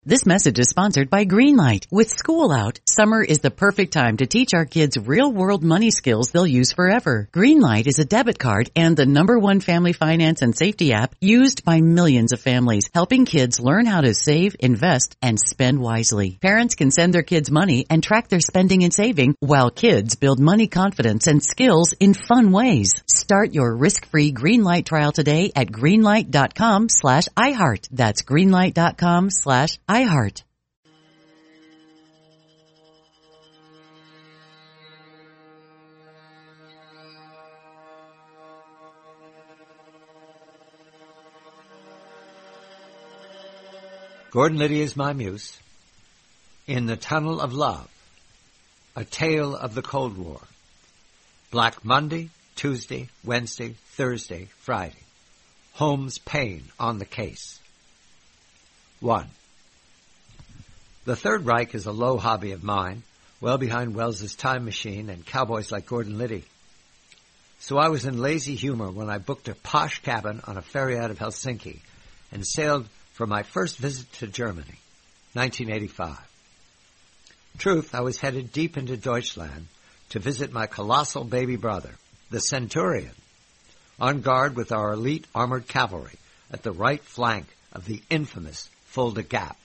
This message is sponsored by Greenlight. With school out, summer is the perfect time to teach our kids real-world money skills they'll use forever. Greenlight is a debit card and the #1 family finance and safety app used by millions of families, helping kids learn how to save, invest, and spend wisely. Parents can send their kids money and track their spending and saving, while kids build money confidence and skills in fun ways. Start your risk-free Greenlight trial today at greenlight.com/iHeart. That's greenlight.com/iHeart. Gordon Liddy is my muse. In the Tunnel of Love, A Tale of the Cold War. Black Monday, Tuesday, Wednesday, Thursday, Friday. Holmes Payne on the case. 1. The Third Reich is a low hobby of mine, well behind Wells's Time Machine and cowboys like Gordon Liddy. So I was in lazy humor when I booked a posh cabin on a ferry out of Helsinki and sailed for my first visit to Germany, 1985. Truth, I was headed deep into Deutschland to visit my colossal baby brother, the Centurion, on guard with our elite armored cavalry at the right flank of the infamous Fulda Gap.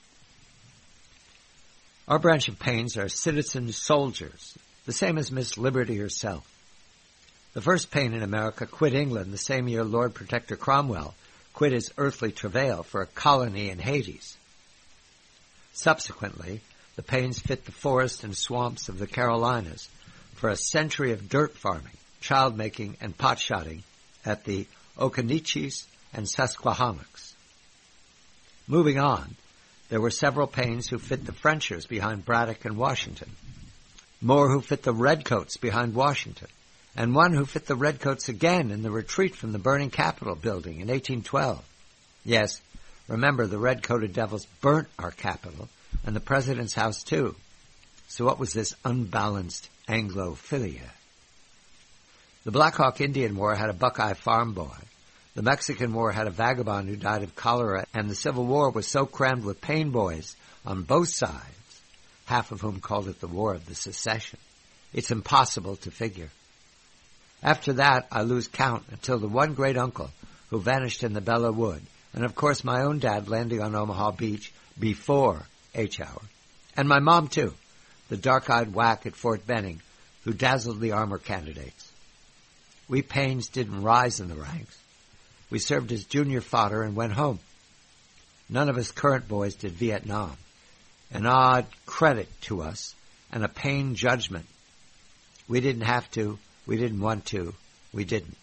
Our branch of Paynes are citizen soldiers, the same as Miss Liberty herself. The first Payne in America quit England the same year Lord Protector Cromwell quit his earthly travail for a colony in Hades. Subsequently, the Paynes fit the forest and swamps of the Carolinas for a century of dirt farming, child making, and pot shotting at the Occaneechees and Susquehannocks. Moving on, there were several Paynes who fit the Frenchers behind Braddock and Washington, more who fit the Redcoats behind Washington, and one who fit the Redcoats again in the retreat from the burning Capitol building in 1812. Yes, remember the red-coated devils burnt our Capitol and the President's house too. So what was this unbalanced Anglophilia? The Black Hawk Indian War had a Buckeye farm boy. The Mexican War had a vagabond who died of cholera, and the Civil War was so crammed with Payne boys on both sides, half of whom called it the War of the Secession. It's impossible to figure. After that, I lose count until the one great-uncle who vanished in the Bella Wood, and of course my own dad landing on Omaha Beach before H-Hour, and my mom too, the dark-eyed whack at Fort Benning who dazzled the armor candidates. We Paynes didn't rise in the ranks. We served as junior fodder and went home. None of us current boys did Vietnam. An odd credit to us and a Payne judgment. We didn't have to. We didn't want to. We didn't.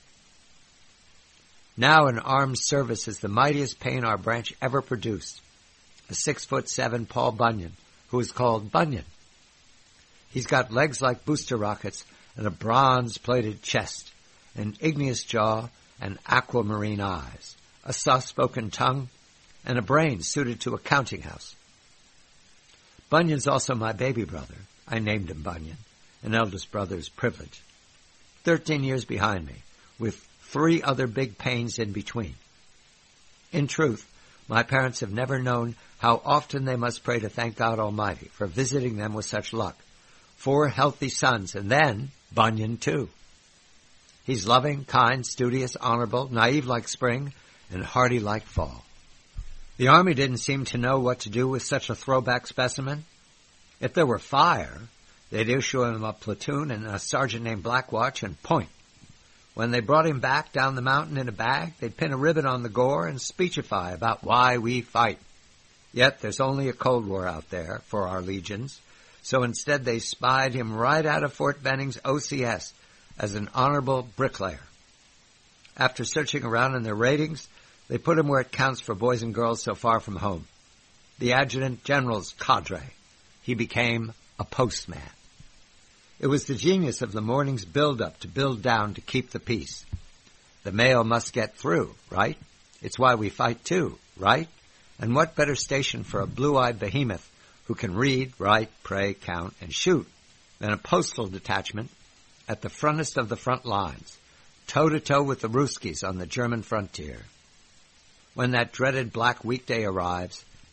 Now in armed service is the mightiest Payne our branch ever produced, a 6'7" Paul Bunyan, who is called Bunyan. He's got legs like booster rockets and a bronze-plated chest, an igneous jaw and aquamarine eyes, a soft-spoken tongue, and a brain suited to a counting house. Bunyan's also my baby brother. I named him Bunyan, an eldest brother's privilege. 13 years behind me, with 3 other big Paynes in between. In truth, my parents have never known how often they must pray to thank God Almighty for visiting them with such luck. 4 healthy sons, and then Bunyan too. He's loving, kind, studious, honorable, naive like spring, and hardy like fall. The Army didn't seem to know what to do with such a throwback specimen. If there were fire, they'd issue him a platoon and a sergeant named Blackwatch and point. When they brought him back down the mountain in a bag, they'd pin a ribbon on the gore and speechify about why we fight. Yet there's only a Cold War out there for our legions, so instead they spied him right out of Fort Benning's OCS as an honorable bricklayer. After searching around in their ratings, they put him where it counts for boys and girls so far from home. The adjutant general's cadre. He became a postman. It was the genius of the morning's build-up to build down to keep the peace. The mail must get through, right? It's why we fight too, right? And what better station for a blue-eyed behemoth who can read, write, pray, count, and shoot than a postal detachment at the frontest of the front lines, toe-to-toe with the Ruskies on the German frontier. When that dreaded Black Weekday arrives,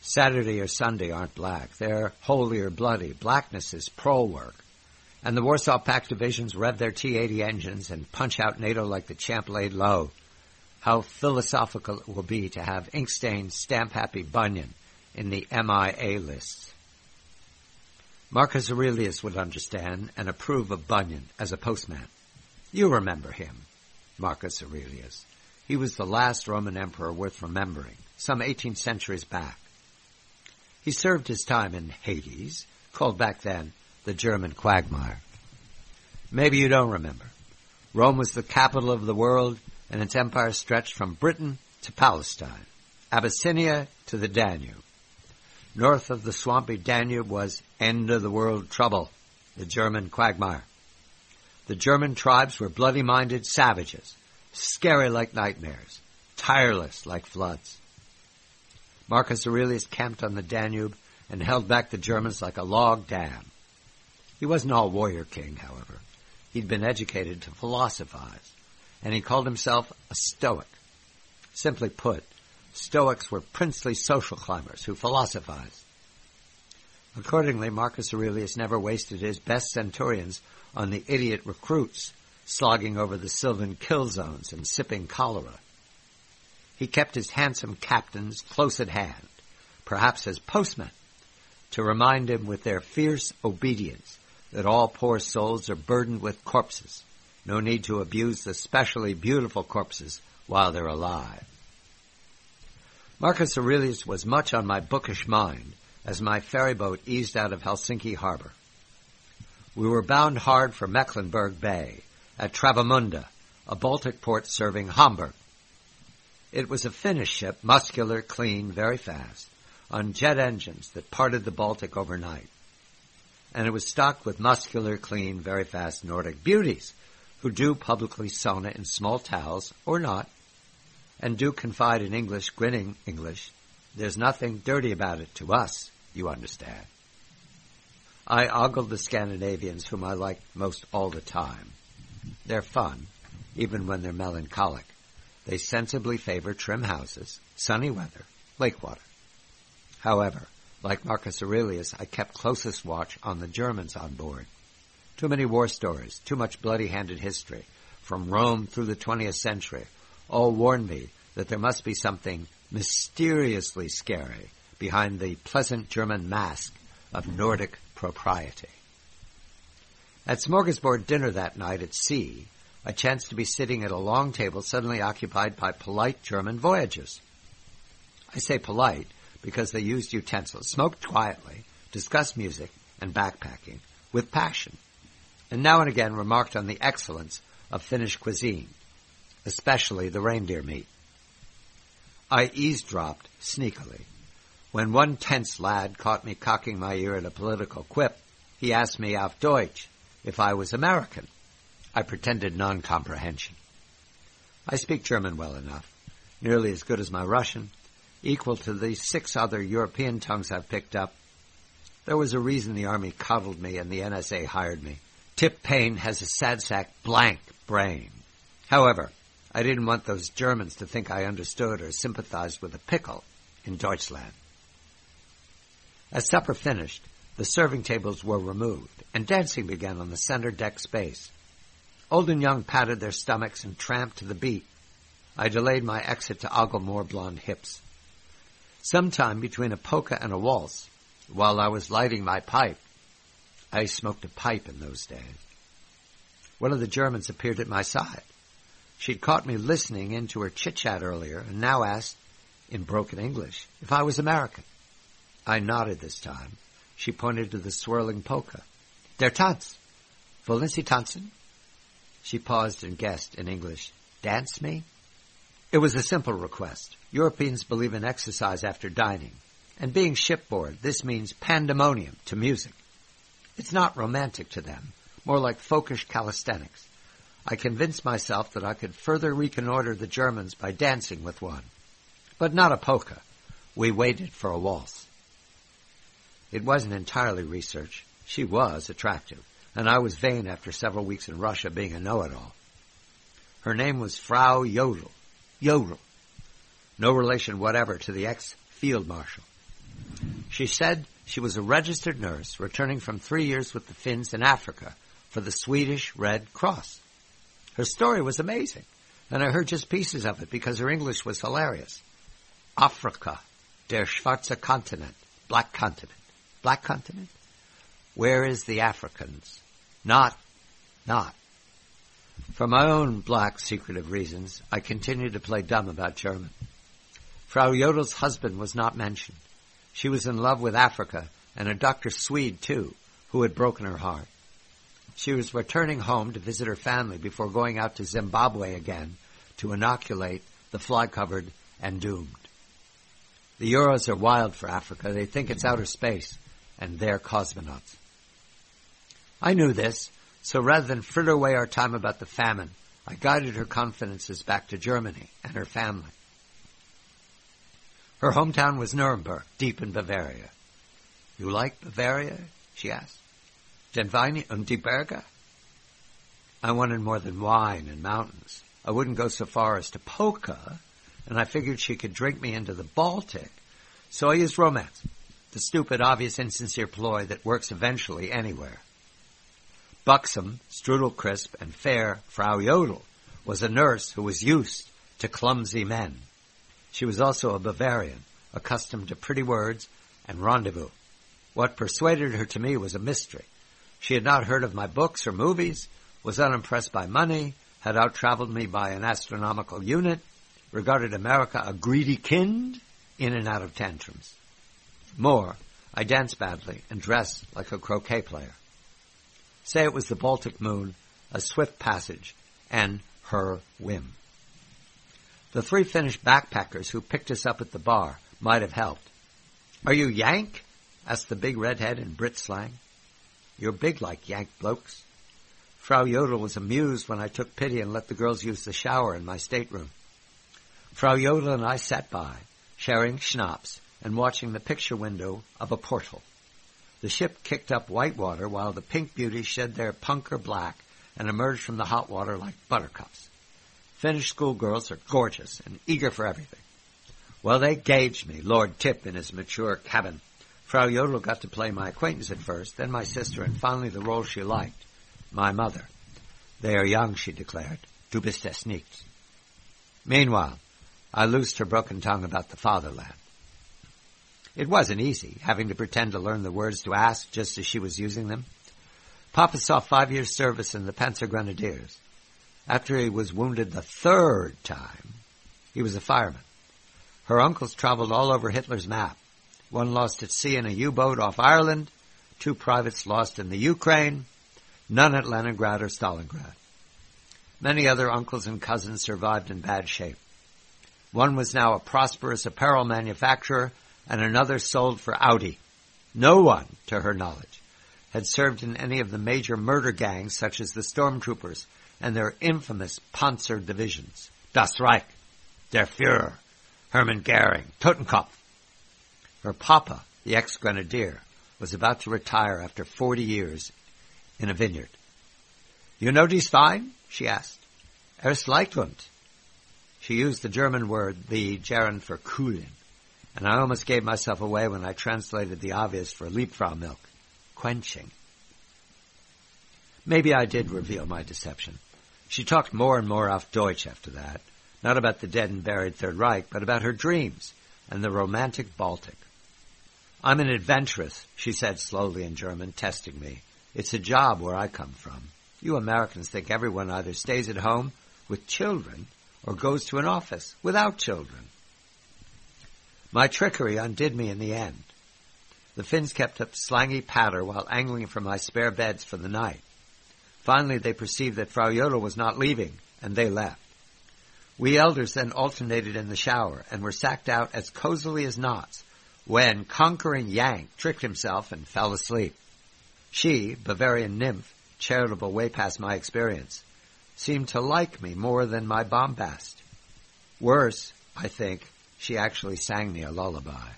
Saturday or Sunday aren't black. They're holy or bloody. Blackness is prole work. And the Warsaw Pact divisions rev their T-80 engines and punch out NATO like the champ laid low. How philosophical it will be to have ink-stained, stamp-happy Bunyan in the MIA lists. Marcus Aurelius would understand and approve of Bunyan as a postman. You remember him, Marcus Aurelius. He was the last Roman emperor worth remembering, some 18 centuries back. He served his time in Hades, called back then the German quagmire. Maybe you don't remember. Rome was the capital of the world, and its empire stretched from Britain to Palestine, Abyssinia to the Danube. North of the swampy Danube was end-of-the-world trouble, the German quagmire. The German tribes were bloody-minded savages, scary like nightmares, tireless like floods. Marcus Aurelius camped on the Danube and held back the Germans like a log dam. He wasn't all warrior king, however. He'd been educated to philosophize, and he called himself a Stoic. Simply put, Stoics were princely social climbers who philosophized. Accordingly, Marcus Aurelius never wasted his best centurions on the idiot recruits, slogging over the sylvan kill zones and sipping cholera. He kept his handsome captains close at hand, perhaps as postmen, to remind him with their fierce obedience that all poor souls are burdened with corpses. No need to abuse the specially beautiful corpses while they're alive. Marcus Aurelius was much on my bookish mind as my ferryboat eased out of Helsinki harbor. We were bound hard for Mecklenburg Bay, at Travemünde, a Baltic port serving Hamburg. It was a Finnish ship, muscular, clean, very fast, on jet engines that parted the Baltic overnight. And it was stocked with muscular, clean, very fast Nordic beauties who do publicly sauna in small towels, or not, and do confide in English, grinning English. There's nothing dirty about it to us, you understand. I ogled the Scandinavians whom I like most all the time. They're fun, even when they're melancholic. They sensibly favor trim houses, sunny weather, lake water. However, like Marcus Aurelius, I kept closest watch on the Germans on board. Too many war stories, too much bloody-handed history, from Rome through the 20th century, all warned me that there must be something mysteriously scary behind the pleasant German mask of Nordic propriety. At smorgasbord dinner that night at sea, I chanced to be sitting at a long table suddenly occupied by polite German voyagers. I say polite because they used utensils, smoked quietly, discussed music and backpacking with passion, and now and again remarked on the excellence of Finnish cuisine, especially the reindeer meat. I eavesdropped sneakily. When one tense lad caught me cocking my ear at a political quip, he asked me auf Deutsch if I was American. I pretended non-comprehension. I speak German well enough, nearly as good as my Russian, equal to the 6 other European tongues I've picked up. There was a reason the Army coddled me and the NSA hired me. Tip Payne has a sad sack blank brain. However, I didn't want those Germans to think I understood or sympathized with a pickle in Deutschland. As supper finished, the serving tables were removed, and dancing began on the center deck space. Old and young patted their stomachs and tramped to the beat. I delayed my exit to ogle more blonde hips. Sometime between a polka and a waltz, while I was lighting my pipe, I smoked a pipe in those days. One of the Germans appeared at my side. She'd caught me listening into her chit-chat earlier and now asked, in broken English, if I was American. I nodded this time. She pointed to the swirling polka. Der Tanz. Wollen Sie tanzen? She paused and guessed in English, dance me? It was a simple request. Europeans believe in exercise after dining. And being shipboard, this means pandemonium to music. It's not romantic to them, more like folkish calisthenics. I convinced myself that I could further reconnoiter the Germans by dancing with one. But not a polka. We waited for a waltz. It wasn't entirely research. She was attractive, and I was vain after several weeks in Russia being a know-it-all. Her name was Frau Jodl. Jodl. No relation whatever to the ex-field marshal. She said she was a registered nurse returning from 3 years with the Finns in Africa for the Swedish Red Cross. Her story was amazing, and I heard just pieces of it because her English was hilarious. Afrika, der schwarze Kontinent, black continent. Black continent? Where is the Africans? Not. For my own black secretive reasons, I continued to play dumb about German. Frau Jodel's husband was not mentioned. She was in love with Africa, and a Dr. Swede, too, who had broken her heart. She was returning home to visit her family before going out to Zimbabwe again to inoculate the fly-covered and doomed. The Euros are wild for Africa. They think it's outer space, and they're cosmonauts. I knew this, so rather than fritter away our time about the famine, I guided her confidences back to Germany and her family. Her hometown was Nuremberg, deep in Bavaria. You like Bavaria? She asked. Den Wein und die Berge? I wanted more than wine and mountains. I wouldn't go so far as to polka, and I figured she could drink me into the Baltic. So I used romance, the stupid, obvious, insincere ploy that works eventually anywhere. Buxom, strudel-crisp, and fair Frau Jodl was a nurse who was used to clumsy men. She was also a Bavarian, accustomed to pretty words and rendezvous. What persuaded her to me was a mystery. She had not heard of my books or movies, was unimpressed by money, had out-traveled me by an astronomical unit, regarded America a greedy kind, in and out of tantrums. More, I danced badly and dressed like a croquet player. Say it was the Baltic moon, a swift passage, and her whim. The 3 Finnish backpackers who picked us up at the bar might have helped. "Are you Yank?" asked the big redhead in Brit slang. "You're big like Yank blokes." Frau Jodl was amused when I took pity and let the girls use the shower in my stateroom. Frau Jodl and I sat by, sharing schnapps and watching the picture window of a porthole. The ship kicked up white water while the pink beauties shed their punker black and emerged from the hot water like buttercups. Finnish schoolgirls are gorgeous and eager for everything. Well, they gauged me, Lord Tip in his mature cabin. Frau Jodl got to play my acquaintance at first, then my sister, and finally the role she liked, my mother. "They are young," she declared. "Du bist es nicht." Meanwhile, I loosed her broken tongue about the fatherland. It wasn't easy, having to pretend to learn the words to ask just as she was using them. Papa saw 5 years' service in the Panzer Grenadiers. After he was wounded the 3rd time, he was a fireman. Her uncles traveled all over Hitler's map. One lost at sea in a U-boat off Ireland, 2 privates lost in the Ukraine, none at Leningrad or Stalingrad. Many other uncles and cousins survived in bad shape. One was now a prosperous apparel manufacturer, and another sold for Audi. No one, to her knowledge, had served in any of the major murder gangs such as the Stormtroopers and their infamous Panzer divisions. Das Reich, Der Führer, Hermann Goering, Totenkopf. Her papa, the ex-grenadier, was about to retire after 40 years in a vineyard. "You know dies Wein?" she asked. "Erstleichtund." She used the German word, the gerund for kühlen, and I almost gave myself away when I translated the obvious for Liebfrau milk, quenching. Maybe I did reveal my deception. She talked more and more auf Deutsch after that, not about the dead and buried Third Reich, but about her dreams and the romantic Baltic. "I'm an adventuress," she said slowly in German, testing me. "It's a job where I come from. You Americans think everyone either stays at home with children or goes to an office without children." My trickery undid me in the end. The Finns kept up slangy patter while angling for my spare beds for the night. Finally, they perceived that Frau Jodl was not leaving, and they left. We elders then alternated in the shower and were sacked out as cozily as knots when conquering Yank tricked himself and fell asleep. She, Bavarian nymph, charitable way past my experience, seemed to like me more than my bombast. Worse, I think, she actually sang me a lullaby.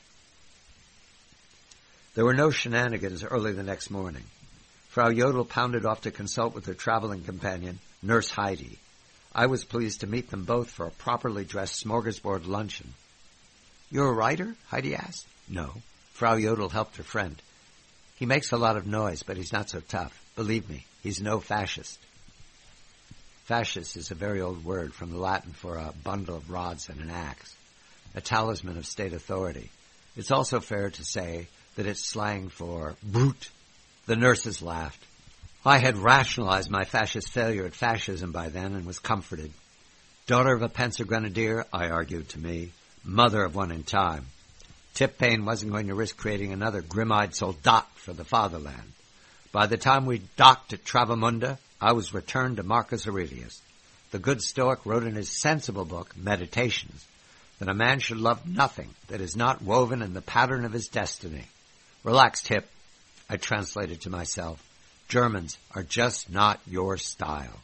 There were no shenanigans early the next morning. Frau Jodl pounded off to consult with her traveling companion, Nurse Heidi. I was pleased to meet them both for a properly dressed smorgasbord luncheon. "You're a writer?" Heidi asked. "No." Frau Jodl helped her friend. He makes a lot of noise, but he's not so tough. Believe me, he's no fascist. Fascist is a very old word from the Latin for a bundle of rods and an axe, a talisman of state authority. It's also fair to say that it's slang for brute. The nurses laughed. I had rationalized my fascist failure at fascism by then and was comforted. Daughter of a Panzer Grenadier, I argued to me, mother of one in time. Tip Payne wasn't going to risk creating another grim-eyed soldat for the fatherland. By the time we docked at Travemünde, I was returned to Marcus Aurelius. The good Stoic wrote in his sensible book, Meditations, that a man should love nothing that is not woven in the pattern of his destiny. Relax, Tip, I translated to myself. Germans are just not your style.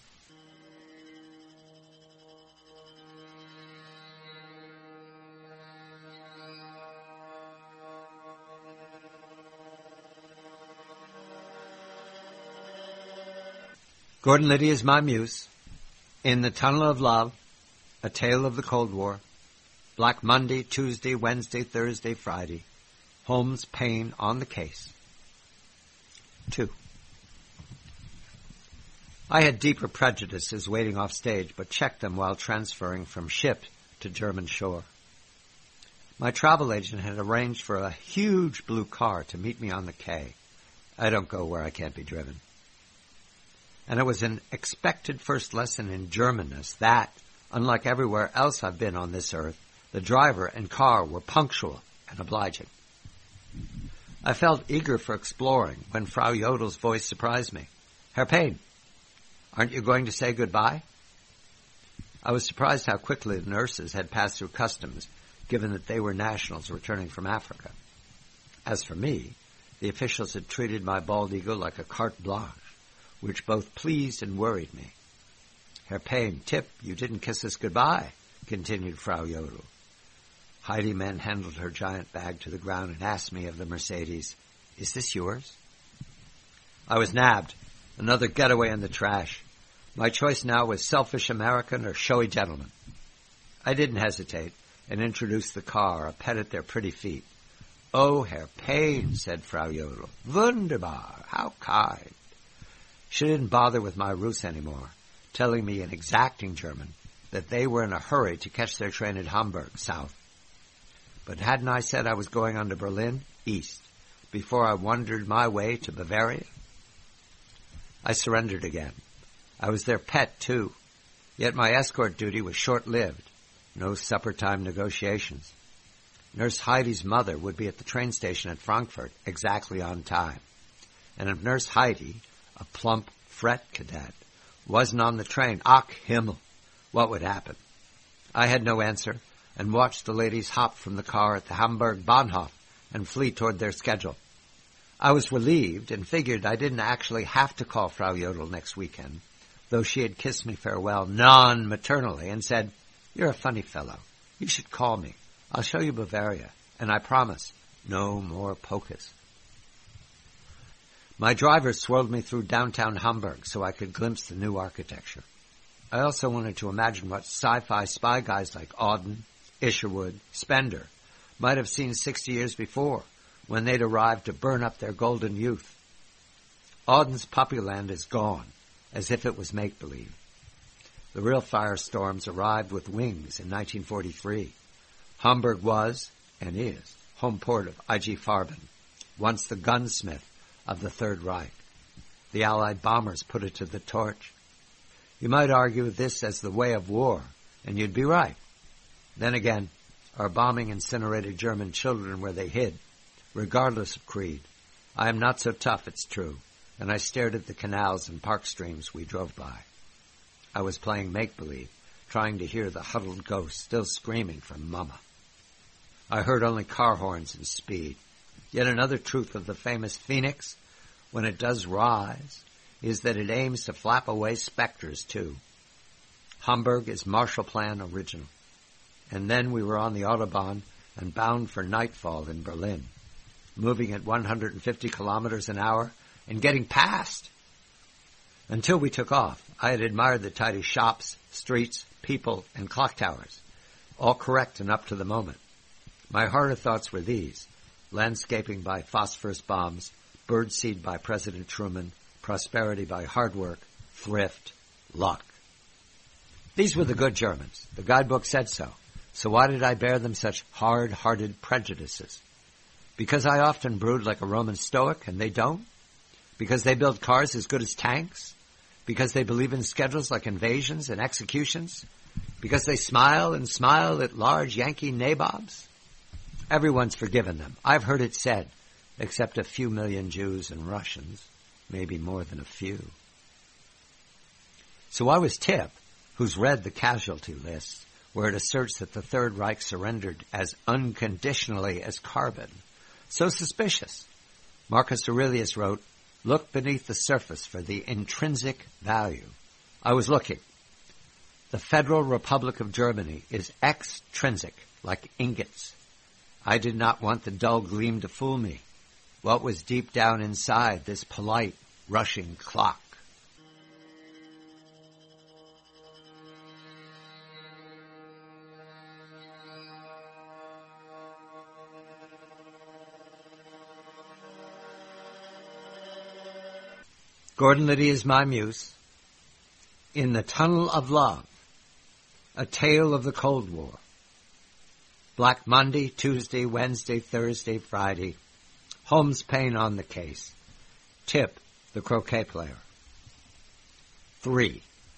Gordon Liddy is my muse. In the Tunnel of Love, A Tale of the Cold War, Black Monday, Tuesday, Wednesday, Thursday, Friday, Holmes, Payne on the case. 2. I had deeper prejudices waiting off stage, but checked them while transferring from ship to German shore. My travel agent had arranged for a huge blue car to meet me on the quay. I don't go where I can't be driven. And it was an expected first lesson in Germanness that, unlike everywhere else I've been on this earth, the driver and car were punctual and obliging. I felt eager for exploring when Frau Jodl's voice surprised me. Herr Payne, aren't you going to say goodbye? I was surprised how quickly the nurses had passed through customs, given that they were nationals returning from Africa. As for me, the officials had treated my bald ego like a carte blanche, which both pleased and worried me. Herr Payne, Tip, you didn't kiss us goodbye, continued Frau Jodl. Heidi manhandled her giant bag to the ground and asked me of the Mercedes, is this yours? I was nabbed. Another getaway in the trash. My choice now was selfish American or showy gentleman. I didn't hesitate and introduced the car, a pet at their pretty feet. Oh, Herr Payne, said Frau Jodl. Wunderbar, how kind. She didn't bother with my ruse anymore, telling me in exacting German that they were in a hurry to catch their train at Hamburg, south. But hadn't I said I was going on to Berlin, east, before I wandered my way to Bavaria? I surrendered again. I was their pet, too. Yet my escort duty was short-lived. No supper-time negotiations. Nurse Heidi's mother would be at the train station at Frankfurt exactly on time. And if Nurse Heidi, a plump fret cadet, wasn't on the train, ach Himmel, what would happen? I had no answer and watched the ladies hop from the car at the Hamburg Bahnhof and flee toward their schedule. I was relieved and figured I didn't actually have to call Frau Jodl next weekend, though she had kissed me farewell non-maternally and said, you're a funny fellow. You should call me. I'll show you Bavaria, and I promise, no more polkas. My driver swirled me through downtown Hamburg so I could glimpse the new architecture. I also wanted to imagine what sci-fi spy guys like Auden, Isherwood, Spender might have seen 60 years before when they'd arrived to burn up their golden youth. Auden's Puppyland is gone, as if it was make-believe. The real firestorms arrived with wings in 1943. Hamburg was, and is, home port of I.G. Farben, once the gunsmith of the Third Reich. The Allied bombers put it to the torch. You might argue this as the way of war, and you'd be right. Then again, our bombing incinerated German children where they hid, regardless of creed. I am not so tough, it's true, and I stared at the canals and park streams we drove by. I was playing make-believe, trying to hear the huddled ghosts still screaming for Mama. I heard only car horns and speed. Yet another truth of the famous Phoenix, when it does rise, is that it aims to flap away specters, too. Hamburg is Marshall Plan original. And then we were on the Autobahn and bound for nightfall in Berlin, moving at 150 kilometers an hour and getting past. Until we took off, I had admired the tidy shops, streets, people, and clock towers, all correct and up to the moment. My harder thoughts were these. landscaping by phosphorus bombs, birdseed by President Truman, prosperity by hard work, thrift, luck. These were the good Germans. The guidebook said so. So why did I bear them such hard-hearted prejudices? Because I often brood like a Roman Stoic and they don't? Because they build cars as good as tanks? Because they believe in schedules like invasions and executions? Because they smile and smile at large Yankee nabobs? Everyone's forgiven them. I've heard it said, except a few million Jews and Russians, maybe more than a few. So why was Tip, who's read the casualty lists, where it asserts that the Third Reich surrendered as unconditionally as carbon, so suspicious? Marcus Aurelius wrote, "Look beneath the surface for the intrinsic value." I was looking. The Federal Republic of Germany is extrinsic, like ingots. I did not want the dull gleam to fool me. What was deep down inside this polite, rushing clock? Gordon Liddy is my muse. In the Tunnel of Love, a tale of the Cold War. Black Monday, Tuesday, Wednesday, Thursday, Friday. Holmes Payne on the case. Tip, the croquet player. 3.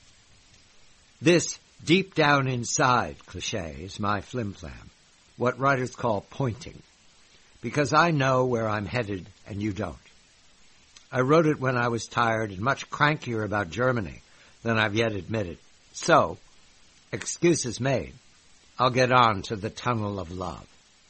This deep down inside cliché is my flim-flam, what writers call pointing, because I know where I'm headed and you don't. I wrote it when I was tired and much crankier about Germany than I've yet admitted. So, excuses made, I'll get on to the Tunnel of Love.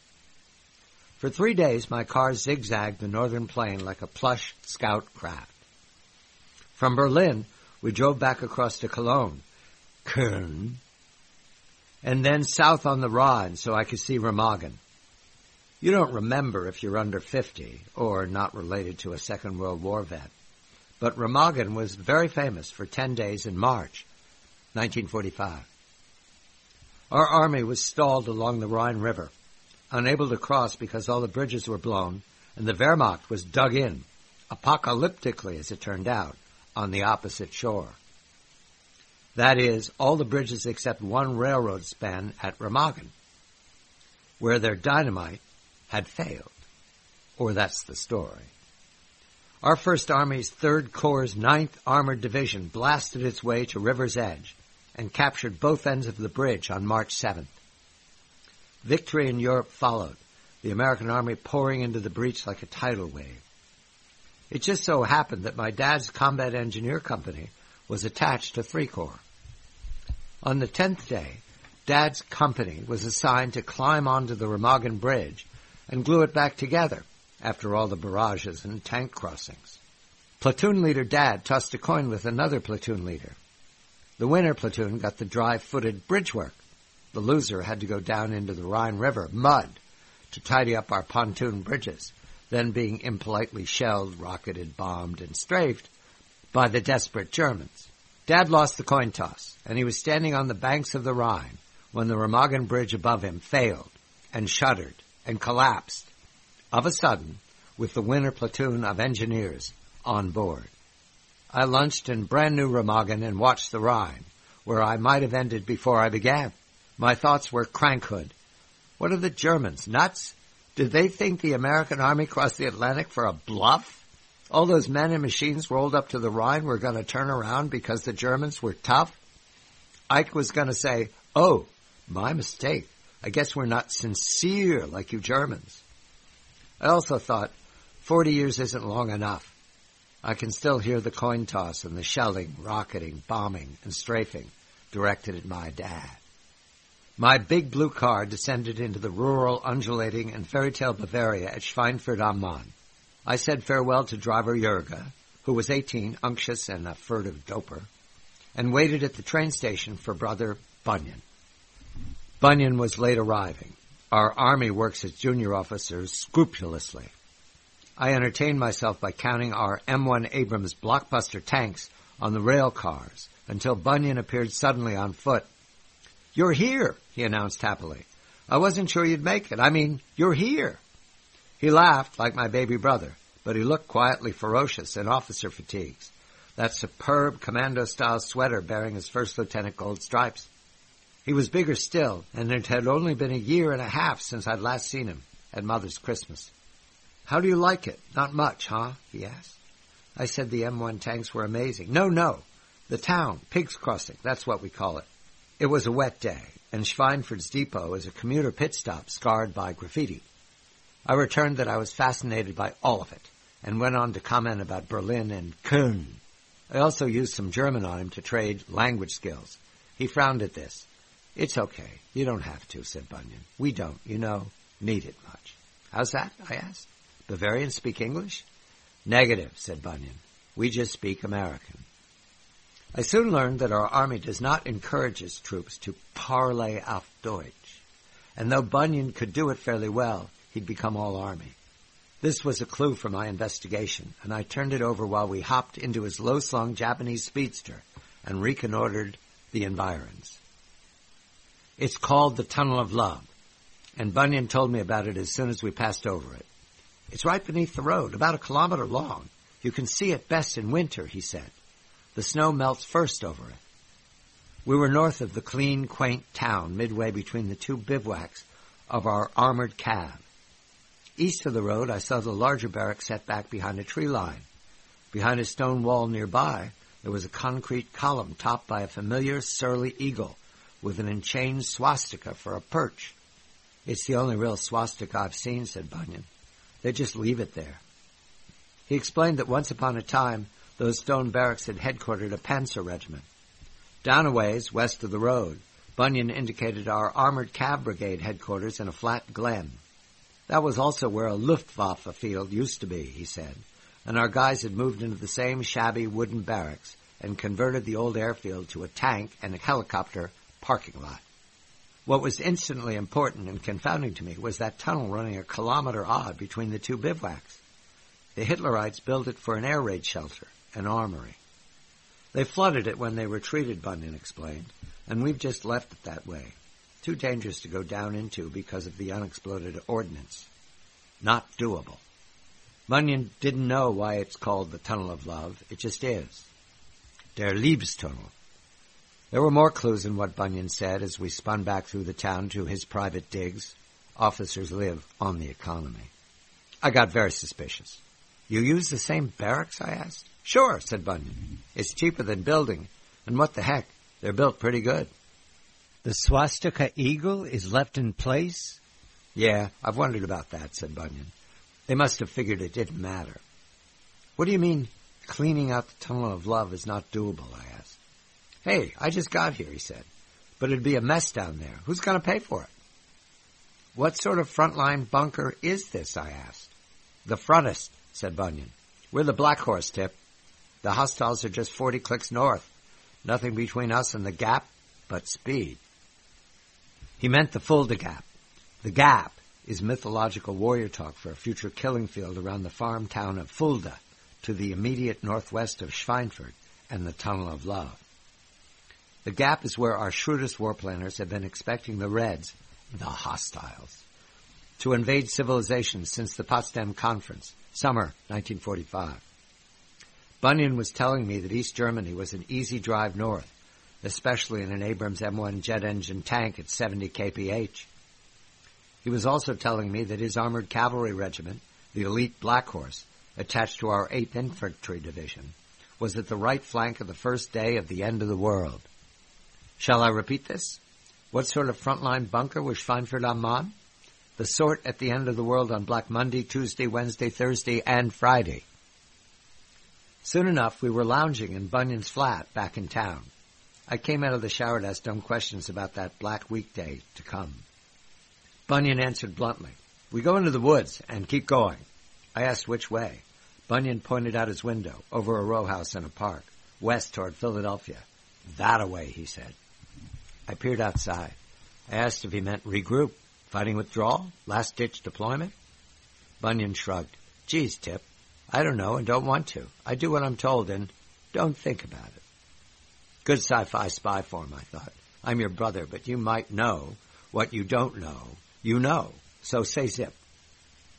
For 3 days, my car zigzagged the northern plain like a plush scout craft. From Berlin, we drove back across to Cologne, Köln, and then south on the Rhine so I could see Remagen. You don't remember if you're under 50 or not related to a Second World War vet, but Remagen was very famous for 10 days in March 1945. Our army was stalled along the Rhine River, unable to cross because all the bridges were blown, and the Wehrmacht was dug in, apocalyptically as it turned out, on the opposite shore. That is, all the bridges except one railroad span at Remagen, where their dynamite had failed. Or that's the story. Our First Army's 3rd Corps' 9th Armored Division blasted its way to River's Edge and captured both ends of the bridge on March 7th. Victory in Europe followed, the American Army pouring into the breach like a tidal wave. It just so happened that my dad's combat engineer company was attached to 3 Corps. On the 10th day, Dad's company was assigned to climb onto the Remagen Bridge and glue it back together after all the barrages and tank crossings. Platoon leader Dad tossed a coin with another platoon leader. The winner platoon got the dry-footed bridge work. The loser had to go down into the Rhine River, mud, to tidy up our pontoon bridges, then being impolitely shelled, rocketed, bombed, and strafed by the desperate Germans. Dad lost the coin toss, and he was standing on the banks of the Rhine when the Remagen Bridge above him failed and shuddered and collapsed, of a sudden, with the winter platoon of engineers on board. I lunched in brand-new Remagen and watched the Rhine, where I might have ended before I began. My thoughts were crankhood. What are the Germans, nuts? Did they think the American Army crossed the Atlantic for a bluff? All those men and machines rolled up to the Rhine were going to turn around because the Germans were tough? Ike was going to say, "Oh, my mistake. I guess we're not sincere like you Germans." I also thought, 40 years isn't long enough. I can still hear the coin toss and the shelling, rocketing, bombing, and strafing directed at my dad. My big blue car descended into the rural, undulating, and fairy-tale Bavaria at Schweinfurt am Main. I said farewell to driver Jurga, who was 18, unctuous, and a furtive doper, and waited at the train station for brother Bunyan. Bunyan was late arriving. Our army works as junior officers scrupulously. I entertained myself by counting our M1 Abrams blockbuster tanks on the rail cars until Bunyan appeared suddenly on foot. "You're here," he announced happily. "I wasn't sure you'd make it. I mean, you're here." He laughed like my baby brother, but he looked quietly ferocious in officer fatigues, that superb commando-style sweater bearing his first lieutenant gold stripes. He was bigger still, and it had only been a year and a half since I'd last seen him at Mother's Christmas. "How do you like it? Not much, huh?" he asked. I said the M1 tanks were amazing. No. The town, Pigs Crossing, that's what we call it. It was a wet day, and Schweinfurt's depot is a commuter pit stop scarred by graffiti. I returned that I was fascinated by all of it, and went on to comment about Berlin and Köln. I also used some German on him to trade language skills. He frowned at this. "It's okay. You don't have to," said Bunyan. "We don't, need it much." "How's that?" I asked. "Bavarians speak English?" "Negative," said Bunyan. "We just speak American." I soon learned that our army does not encourage its troops to parley auf Deutsch, and though Bunyan could do it fairly well, he'd become all army. This was a clue for my investigation, and I turned it over while we hopped into his low-slung Japanese speedster and reconnoitered the environs. It's called the Tunnel of Love, and Bunyan told me about it as soon as we passed over it. "It's right beneath the road, about a kilometer long. You can see it best in winter," he said. "The snow melts first over it." We were north of the clean, quaint town, midway between the two bivouacs of our armored cav. East of the road, I saw the larger barrack set back behind a tree line. Behind a stone wall nearby, there was a concrete column topped by a familiar surly eagle with an enchained swastika for a perch. "It's the only real swastika I've seen," said Bunyan. "They just leave it there." He explained that once upon a time, those stone barracks had headquartered a panzer regiment. Down a ways, west of the road, Bunyan indicated our armored cav brigade headquarters in a flat glen. That was also where a Luftwaffe field used to be, he said, and our guys had moved into the same shabby wooden barracks and converted the old airfield to a tank and a helicopter parking lot. What was instantly important and confounding to me was that tunnel running a kilometer odd between the two bivouacs. The Hitlerites built it for an air raid shelter, an armory. "They flooded it when they retreated," Bunyan explained, "and we've just left it that way. Too dangerous to go down into because of the unexploded ordnance. Not doable." Bunyan didn't know why it's called the Tunnel of Love. It just is. Der Liebestunnel. There were more clues in what Bunyan said as we spun back through the town to his private digs. Officers live on the economy. I got very suspicious. "You use the same barracks?" I asked. "Sure," said Bunyan. "It's cheaper than building, and what the heck, they're built pretty good." "The swastika eagle is left in place?" "Yeah, I've wondered about that," said Bunyan. "They must have figured it didn't matter." "What do you mean, cleaning out the Tunnel of Love is not doable?" I asked. "Hey, I just got here," he said. "But it'd be a mess down there. Who's going to pay for it?" "What sort of frontline bunker is this?" I asked. "The frontest," said Bunyan. "We're the Black Horse, Tip. The hostiles are just 40 clicks north. Nothing between us and the Gap but speed." He meant the Fulda Gap. The Gap is mythological warrior talk for a future killing field around the farm town of Fulda, to the immediate northwest of Schweinfurt and the Tunnel of Love. The Gap is where our shrewdest war planners have been expecting the Reds, the hostiles, to invade civilization since the Potsdam Conference, summer 1945. Bunyan was telling me that East Germany was an easy drive north, especially in an Abrams M1 jet engine tank at 70 kph. He was also telling me that his armored cavalry regiment, the elite Black Horse, attached to our 8th Infantry Division, was at the right flank of the first day of the end of the world. Shall I repeat this? What sort of frontline bunker was Schweinfurt am Main? The sort at the end of the world on Black Monday, Tuesday, Wednesday, Thursday, and Friday. Soon enough, we were lounging in Bunyan's flat back in town. I came out of the shower to ask dumb questions about that black weekday to come. Bunyan answered bluntly, "We go into the woods and keep going." I asked which way. Bunyan pointed out his window, over a row house in a park, west toward Philadelphia. "That-a-way," he said. I peered outside. I asked if he meant regroup, fighting withdrawal, last-ditch deployment. Bunyan shrugged. "Geez, Tip, I don't know and don't want to. I do what I'm told and don't think about it." Good sci-fi spy form, I thought. I'm your brother, but you might know what you don't know. You know, so say zip.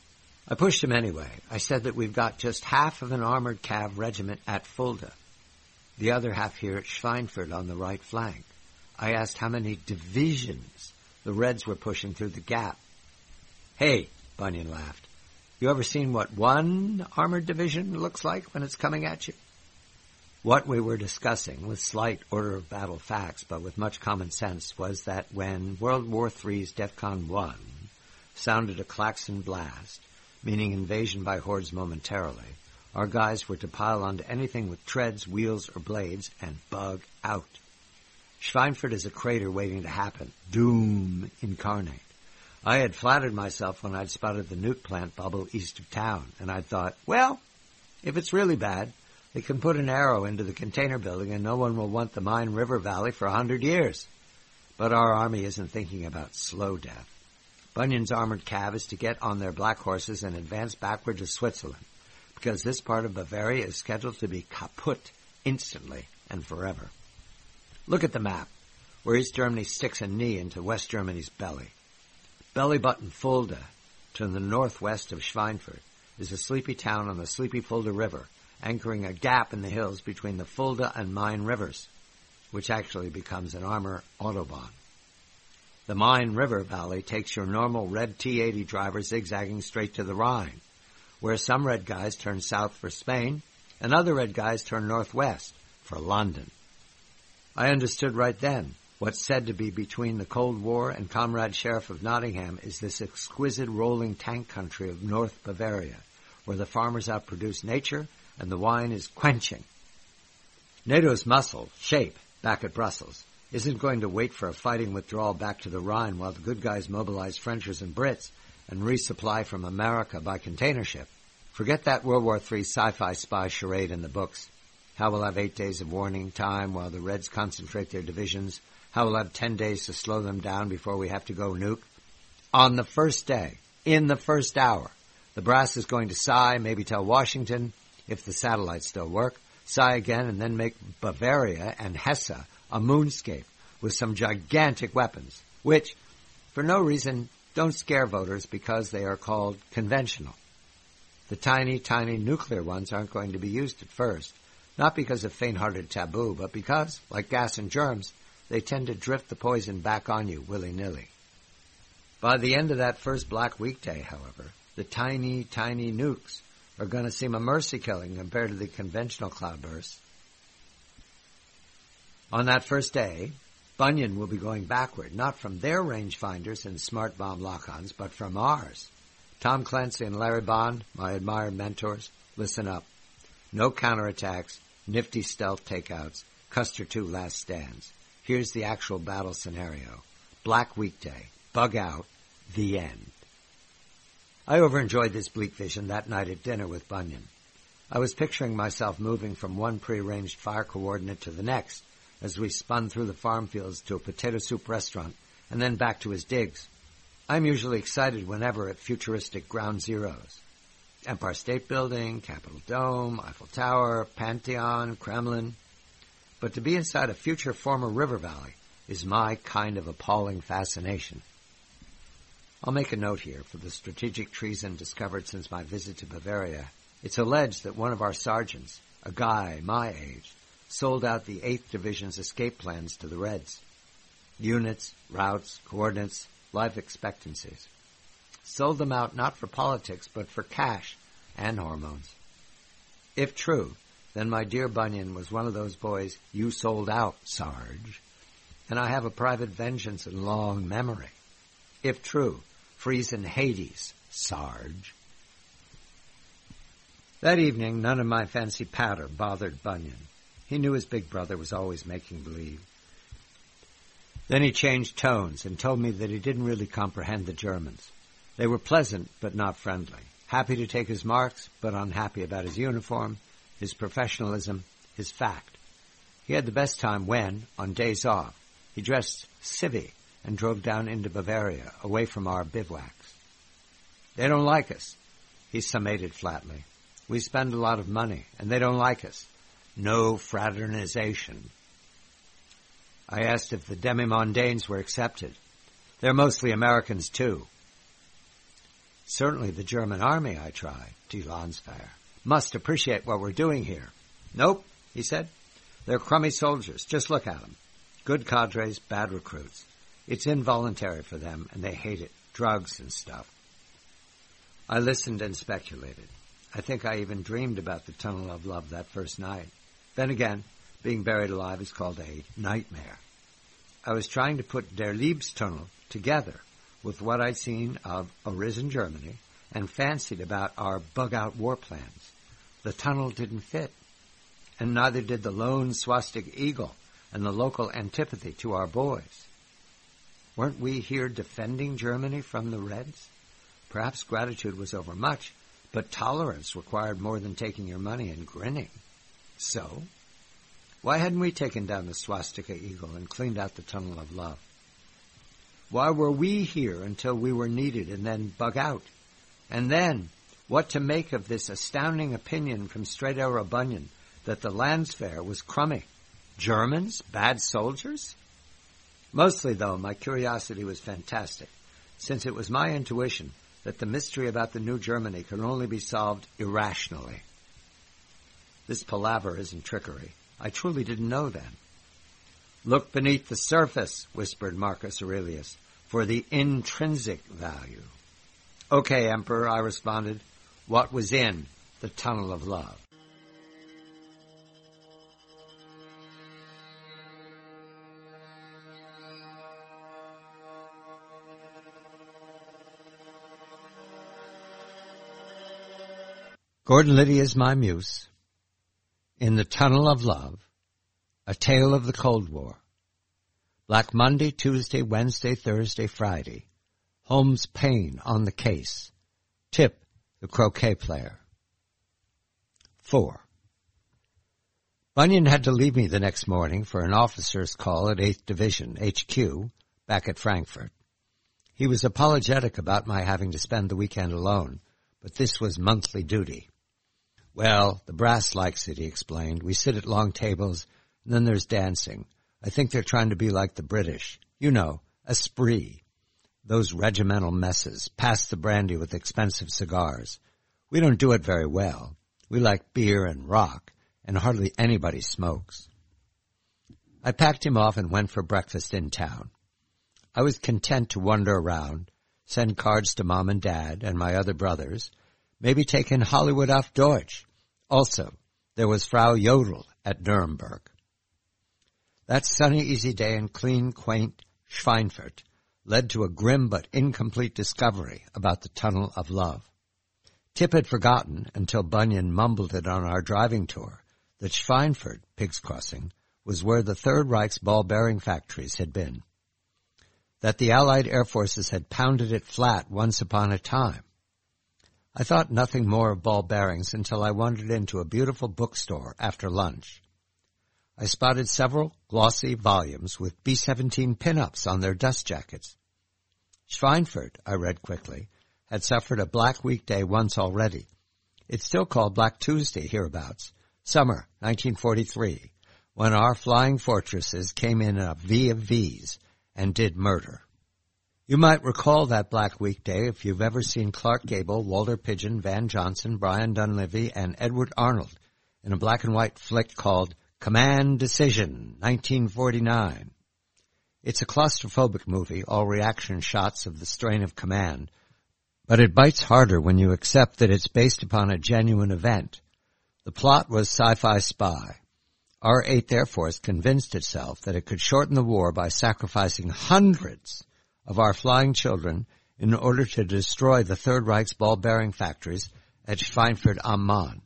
I pushed him anyway. I said that we've got just half of an armored cav regiment at Fulda, the other half here at Schweinfurt on the right flank. I asked how many divisions the Reds were pushing through the gap. Hey, Bunyan laughed. You ever seen what one armored division looks like when it's coming at you? What we were discussing, with slight order of battle facts, but with much common sense, was that when World War III's DEFCON 1 sounded a klaxon blast, meaning invasion by hordes momentarily, our guys were to pile onto anything with treads, wheels, or blades and bug out. Schweinfurt is a crater waiting to happen. Doom incarnate. I had flattered myself when I'd spotted the nuke plant bubble east of town, and I'd thought, well, if it's really bad, they can put an arrow into the container building and no one will want the Main River Valley for 100 years. But our army isn't thinking about slow death. Bunyan's armored cav is to get on their black horses and advance backward to Switzerland, because this part of Bavaria is scheduled to be kaput instantly and forever. Look at the map, where East Germany sticks a knee into West Germany's belly. Belly button Fulda, to the northwest of Schweinfurt, is a sleepy town on the sleepy Fulda River, anchoring a gap in the hills between the Fulda and Main rivers, which actually becomes an armor autobahn. The Main River Valley takes your normal red T-80 driver zigzagging straight to the Rhine, where some red guys turn south for Spain, and other red guys turn northwest for London. I understood right then what's said to be between the Cold War and Comrade Sheriff of Nottingham is this exquisite rolling tank country of North Bavaria, where the farmers outproduce nature and the wine is quenching. NATO's muscle, shape, back at Brussels, isn't going to wait for a fighting withdrawal back to the Rhine while the good guys mobilize Frenchers and Brits and resupply from America by container ship. Forget that World War III sci-fi spy charade in the books. How we'll have 8 days of warning time while the Reds concentrate their divisions. How we'll have 10 days to slow them down before we have to go nuke. On the first day, in the first hour, the brass is going to sigh, maybe tell Washington, if the satellites still work, sigh again and then make Bavaria and Hesse a moonscape with some gigantic weapons, which, for no reason, don't scare voters because they are called conventional. The tiny, tiny nuclear ones aren't going to be used at first, not because of faint-hearted taboo, but because, like gas and germs, they tend to drift the poison back on you willy-nilly. By the end of that first Black Weekday, however, the tiny, tiny nukes are going to seem a mercy killing compared to the conventional cloudbursts. On that first day, Bunyan will be going backward, not from their rangefinders and smart bomb lock-ons, but from ours. Tom Clancy and Larry Bond, my admired mentors, listen up. No counterattacks, nifty stealth takeouts, Custer II last stands. Here's the actual battle scenario. Black Weekday, bug out, the end. I overenjoyed this bleak vision that night at dinner with Bunyan. I was picturing myself moving from one prearranged fire coordinate to the next as we spun through the farm fields to a potato soup restaurant and then back to his digs. I'm usually excited whenever at futuristic ground zeros. Empire State Building, Capitol Dome, Eiffel Tower, Pantheon, Kremlin. But to be inside a future former river valley is my kind of appalling fascination. I'll make a note here for the strategic treason discovered since my visit to Bavaria. It's alleged that one of our sergeants, a guy my age, sold out the 8th Division's escape plans to the Reds. Units, routes, coordinates, life expectancies. Sold them out not for politics, but for cash and hormones. If true, then my dear Bunyan was one of those boys you sold out, Sarge, and I have a private vengeance and long memory. If true, freeze in Hades, Sarge. That evening, none of my fancy patter bothered Bunyan. He knew his big brother was always making believe. Then he changed tones and told me that he didn't really comprehend the Germans. They were pleasant, but not friendly. Happy to take his marks, but unhappy about his uniform, his professionalism, his fact. He had the best time when, on days off, he dressed civvy and drove down into Bavaria, away from our bivouacs. They don't like us, he summated flatly. We spend a lot of money, and they don't like us. No fraternization. I asked if the demi-mondaines were accepted. They're mostly Americans, too. Certainly the German army, I tried. Die Landswehr must appreciate what we're doing here. Nope, he said. They're crummy soldiers. Just look at them. Good cadres, bad recruits. It's involuntary for them, and they hate it. Drugs and stuff. I listened and speculated. I think I even dreamed about the Tunnel of Love that first night. Then again, being buried alive is called a nightmare. I was trying to put Der Liebstunnel together with what I'd seen of arisen Germany and fancied about our bug-out war plans. The tunnel didn't fit, and neither did the lone swastika eagle and the local antipathy to our boys. Weren't we here defending Germany from the Reds? Perhaps gratitude was overmuch, but tolerance required more than taking your money and grinning. So, why hadn't we taken down the swastika eagle and cleaned out the Tunnel of Love? Why were we here until we were needed and then bug out? And then, what to make of this astounding opinion from Straight Arrow Bunyan that the Landswehr was crummy? Germans? Bad soldiers? Mostly, though, my curiosity was fantastic, since it was my intuition that the mystery about the new Germany could only be solved irrationally. This palaver isn't trickery. I truly didn't know then. Look beneath the surface, whispered Marcus Aurelius, for the intrinsic value. Okay, Emperor, I responded. What was in the Tunnel of Love? Gordon Liddy is my muse. In the Tunnel of Love, A Tale of the Cold War. Black Monday, Tuesday, Wednesday, Thursday, Friday. Holmes Payne on the case. Tip, the croquet player. 4. Bunyan had to leave me the next morning for an officer's call at 8th Division, HQ, back at Frankfurt. He was apologetic about my having to spend the weekend alone, but this was monthly duty. Well, the brass likes it, he explained. We sit at long tables, and then there's dancing. I think they're trying to be like the British. You know, a spree. Those regimental messes, pass the brandy with expensive cigars. We don't do it very well. We like beer and rock, and hardly anybody smokes. I packed him off and went for breakfast in town. I was content to wander around, send cards to Mom and Dad and my other brothers, maybe take in Hollywood auf Deutsch. Also, there was Frau Jodl at Nuremberg. That sunny, easy day in clean, quaint Schweinfurt led to a grim but incomplete discovery about the Tunnel of Love. Tip had forgotten, until Bunyan mumbled it on our driving tour, that Schweinfurt, Pigs Crossing, was where the Third Reich's ball-bearing factories had been. That the Allied air forces had pounded it flat once upon a time. I thought nothing more of ball bearings until I wandered into a beautiful bookstore after lunch. I spotted several glossy volumes with B-17 pin-ups on their dust jackets. Schweinfurt, I read quickly, had suffered a black weekday once already. It's still called Black Tuesday hereabouts, summer 1943, when our flying fortresses came in a V of V's and did murder. You might recall that Black Weekday if you've ever seen Clark Gable, Walter Pidgeon, Van Johnson, Brian Dunleavy, and Edward Arnold in a black-and-white flick called Command Decision, 1949. It's a claustrophobic movie, all reaction shots of the strain of command, but it bites harder when you accept that it's based upon a genuine event. The plot was sci-fi spy. Our 8th Air Force convinced itself that it could shorten the war by sacrificing hundreds of our flying children in order to destroy the Third Reich's ball-bearing factories at Schweinfurt am Main.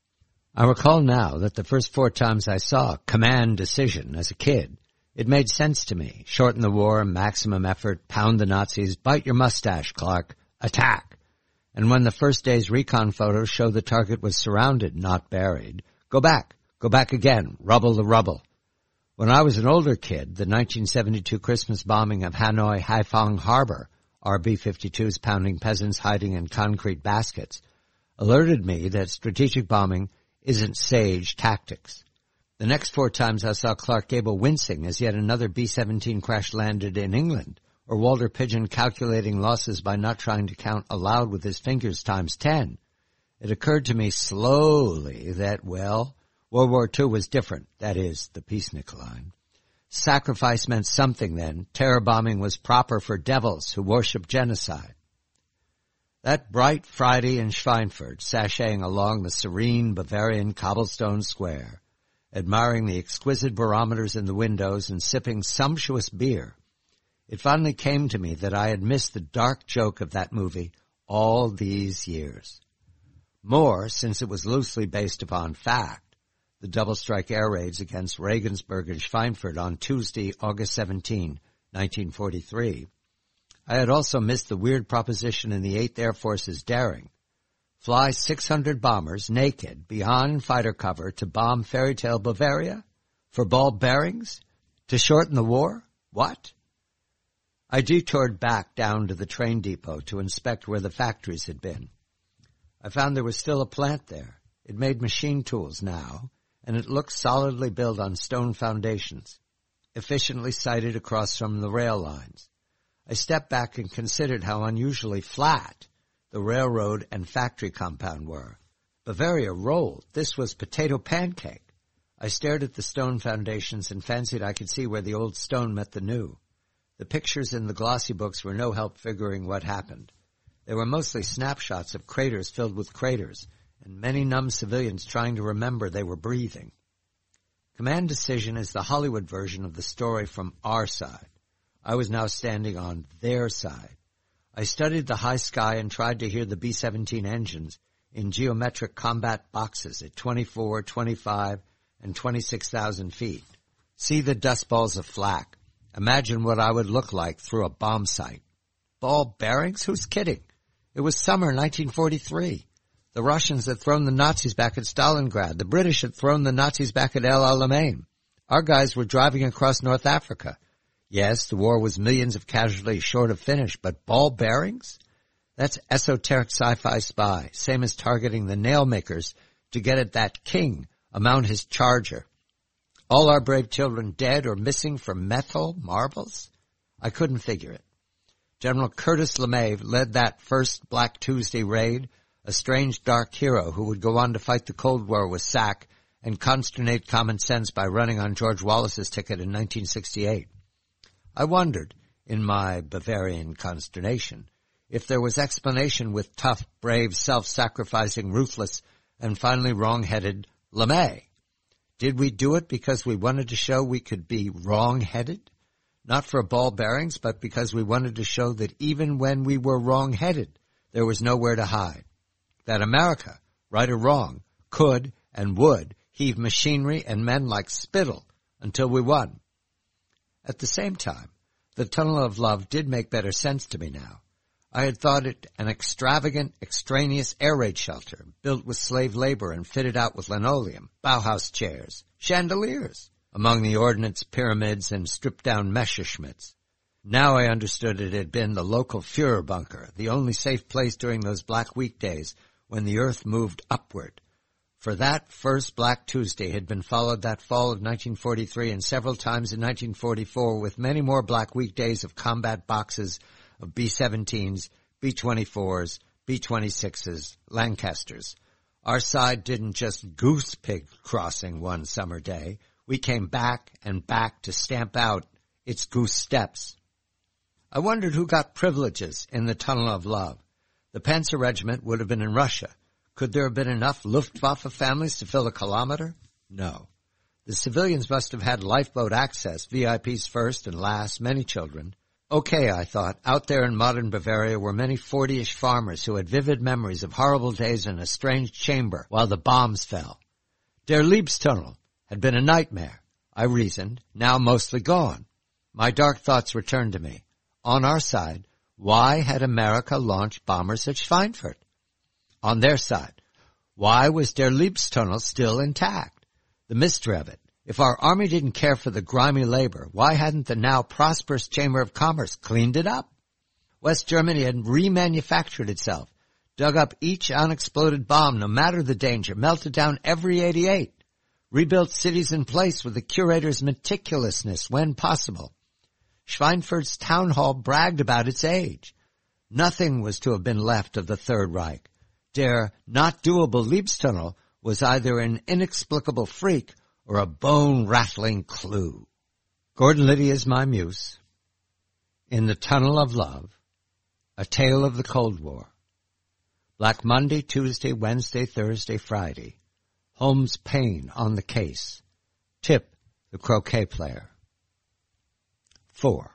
I recall now that the first 4 times I saw Command Decision as a kid, it made sense to me. Shorten the war, maximum effort, pound the Nazis, bite your mustache, Clark, attack. And when the first day's recon photos show the target was surrounded, not buried, go back again, rubble the rubble. When I was an older kid, the 1972 Christmas bombing of Hanoi Haiphong Harbor, our B-52s pounding peasants hiding in concrete baskets, alerted me that strategic bombing isn't sage tactics. The next 4 times I saw Clark Gable wincing as yet another B-17 crash landed in England, or Walter Pidgeon calculating losses by not trying to count aloud with his fingers times 10. It occurred to me slowly that, well, World War II was different, that is, the peacenik line. Sacrifice meant something then. Terror bombing was proper for devils who worship genocide. That bright Friday in Schweinfurt, sashaying along the serene Bavarian cobblestone square, admiring the exquisite barometers in the windows and sipping sumptuous beer, it finally came to me that I had missed the dark joke of that movie all these years. More, since it was loosely based upon fact, the double-strike air raids against Regensburg and Schweinfurt on Tuesday, August 17, 1943. I had also missed the weird proposition in the 8th Air Force's daring. Fly 600 bombers naked beyond fighter cover to bomb fairy-tale Bavaria? For ball bearings? To shorten the war? What? I detoured back down to the train depot to inspect where the factories had been. I found there was still a plant there. It made machine tools now, and it looked solidly built on stone foundations, efficiently sited across from the rail lines. I stepped back and considered how unusually flat the railroad and factory compound were. Bavaria rolled. This was potato pancake. I stared at the stone foundations and fancied I could see where the old stone met the new. The pictures in the glossy books were no help figuring what happened. They were mostly snapshots of craters filled with craters, and many numb civilians trying to remember they were breathing. Command Decision is the Hollywood version of the story from our side. I was now standing on their side. I studied the high sky and tried to hear the B-17 engines in geometric combat boxes at 24, 25, and 26,000 feet. See the dust balls of flak. Imagine what I would look like through a bomb sight. Ball bearings? Who's kidding? It was summer 1943. The Russians had thrown the Nazis back at Stalingrad. The British had thrown the Nazis back at El Alamein. Our guys were driving across North Africa. Yes, the war was millions of casualties short of finish, but ball bearings? That's esoteric sci-fi spy, same as targeting the nail makers to get at that king, mount his charger. All our brave children dead or missing from methyl marbles? I couldn't figure it. General Curtis LeMay led that first Black Tuesday raid, a strange dark hero who would go on to fight the Cold War with SAC and consternate common sense by running on George Wallace's ticket in 1968. I wondered, in my Bavarian consternation, if there was explanation with tough, brave, self-sacrificing, ruthless, and finally wrong-headed LeMay. Did we do it because we wanted to show we could be wrong-headed? Not for ball bearings, but because we wanted to show that even when we were wrong-headed, there was nowhere to hide. That America, right or wrong, could and would heave machinery and men like spittle until we won. At the same time, the Tunnel of Love did make better sense to me now. I had thought it an extravagant, extraneous air raid shelter, built with slave labor and fitted out with linoleum, Bauhaus chairs, chandeliers, among the ordnance pyramids and stripped-down Messerschmitts. Now I understood it had been the local Führer bunker, the only safe place during those black weekdays when the earth moved upward. For that first Black Tuesday had been followed that fall of 1943 and several times in 1944 with many more black weekdays of combat boxes of B-17s, B-24s, B-26s, Lancasters. Our side didn't just goose pig crossing one summer day. We came back and back to stamp out its goose steps. I wondered who got privileges in the Tunnel of Love. The Panzer Regiment would have been in Russia. Could there have been enough Luftwaffe families to fill a kilometer? No. The civilians must have had lifeboat access, VIPs first and last, many children. Okay, I thought, out there in modern Bavaria were many 40-ish farmers who had vivid memories of horrible days in a strange chamber while the bombs fell. Der Liebstunnel had been a nightmare, I reasoned, now mostly gone. My dark thoughts returned to me. On our side, why had America launched bombers at Schweinfurt? On their side, why was Der Liebstunnel still intact? The mystery of it. If our army didn't care for the grimy labor, why hadn't the now prosperous Chamber of Commerce cleaned it up? West Germany had remanufactured itself, dug up each unexploded bomb no matter the danger, melted down every 88, rebuilt cities in place with the curator's meticulousness when possible. Schweinfurt's town hall bragged about its age. Nothing was to have been left of the Third Reich. Der not doable Liebstunnel was either an inexplicable freak or a bone-rattling clue. Gordon Liddy is my muse. In the Tunnel of Love, A Tale of the Cold War. Black Monday, Tuesday, Wednesday, Thursday, Friday. Holmes Payne on the case. Tip, the croquet player. 4.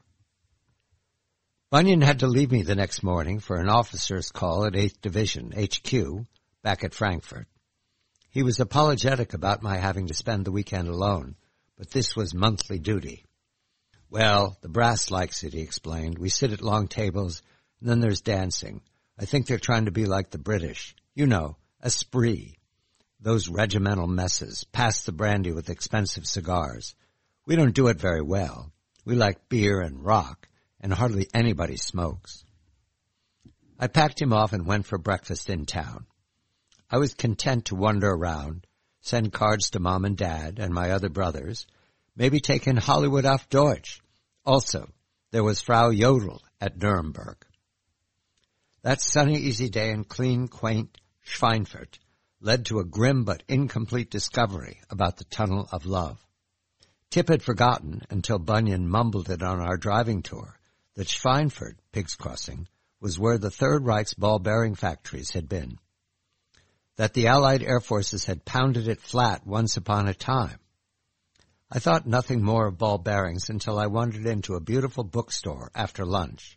Bunyan had to leave me the next morning for an officer's call at 8th Division, HQ, back at Frankfurt. He was apologetic about my having to spend the weekend alone, but this was monthly duty. Well, the brass likes it, he explained. We sit at long tables, and then there's dancing. I think they're trying to be like the British. You know, a spree. Those regimental messes, pass the brandy with expensive cigars. We don't do it very well. We like beer and rock, and hardly anybody smokes. I packed him off and went for breakfast in town. I was content to wander around, send cards to Mom and Dad and my other brothers, maybe take in Hollywood auf Deutsch. Also, there was Frau Jodl at Nuremberg. That sunny, easy day in clean, quaint Schweinfurt led to a grim but incomplete discovery about the Tunnel of Love. Tip had forgotten, until Bunyan mumbled it on our driving tour, that Schweinfurt, Pigs Crossing, was where the Third Reich's ball-bearing factories had been. That the Allied air forces had pounded it flat once upon a time. I thought nothing more of ball bearings until I wandered into a beautiful bookstore after lunch.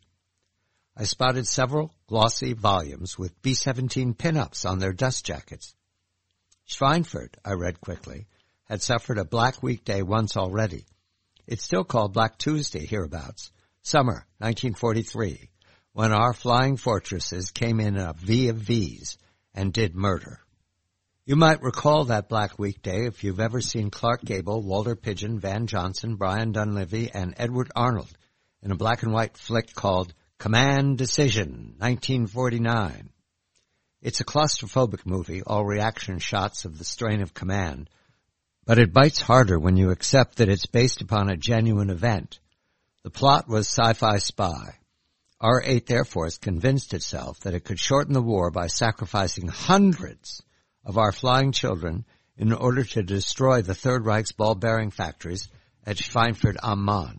I spotted several glossy volumes with B-17 pin-ups on their dust jackets. Schweinfurt, I read quickly, had suffered a black weekday once already. It's still called Black Tuesday hereabouts. Summer, 1943, when our flying fortresses came in a V of V's and did murder. You might recall that black weekday if you've ever seen Clark Gable, Walter Pidgeon, Van Johnson, Brian Dunleavy, and Edward Arnold in a black and white flick called Command Decision, 1949. It's a claustrophobic movie, all reaction shots of the strain of command, but it bites harder when you accept that it's based upon a genuine event. The plot was sci-fi spy. Our 8th Air Force convinced itself that it could shorten the war by sacrificing hundreds of our flying children in order to destroy the Third Reich's ball-bearing factories at Schweinfurt am Main.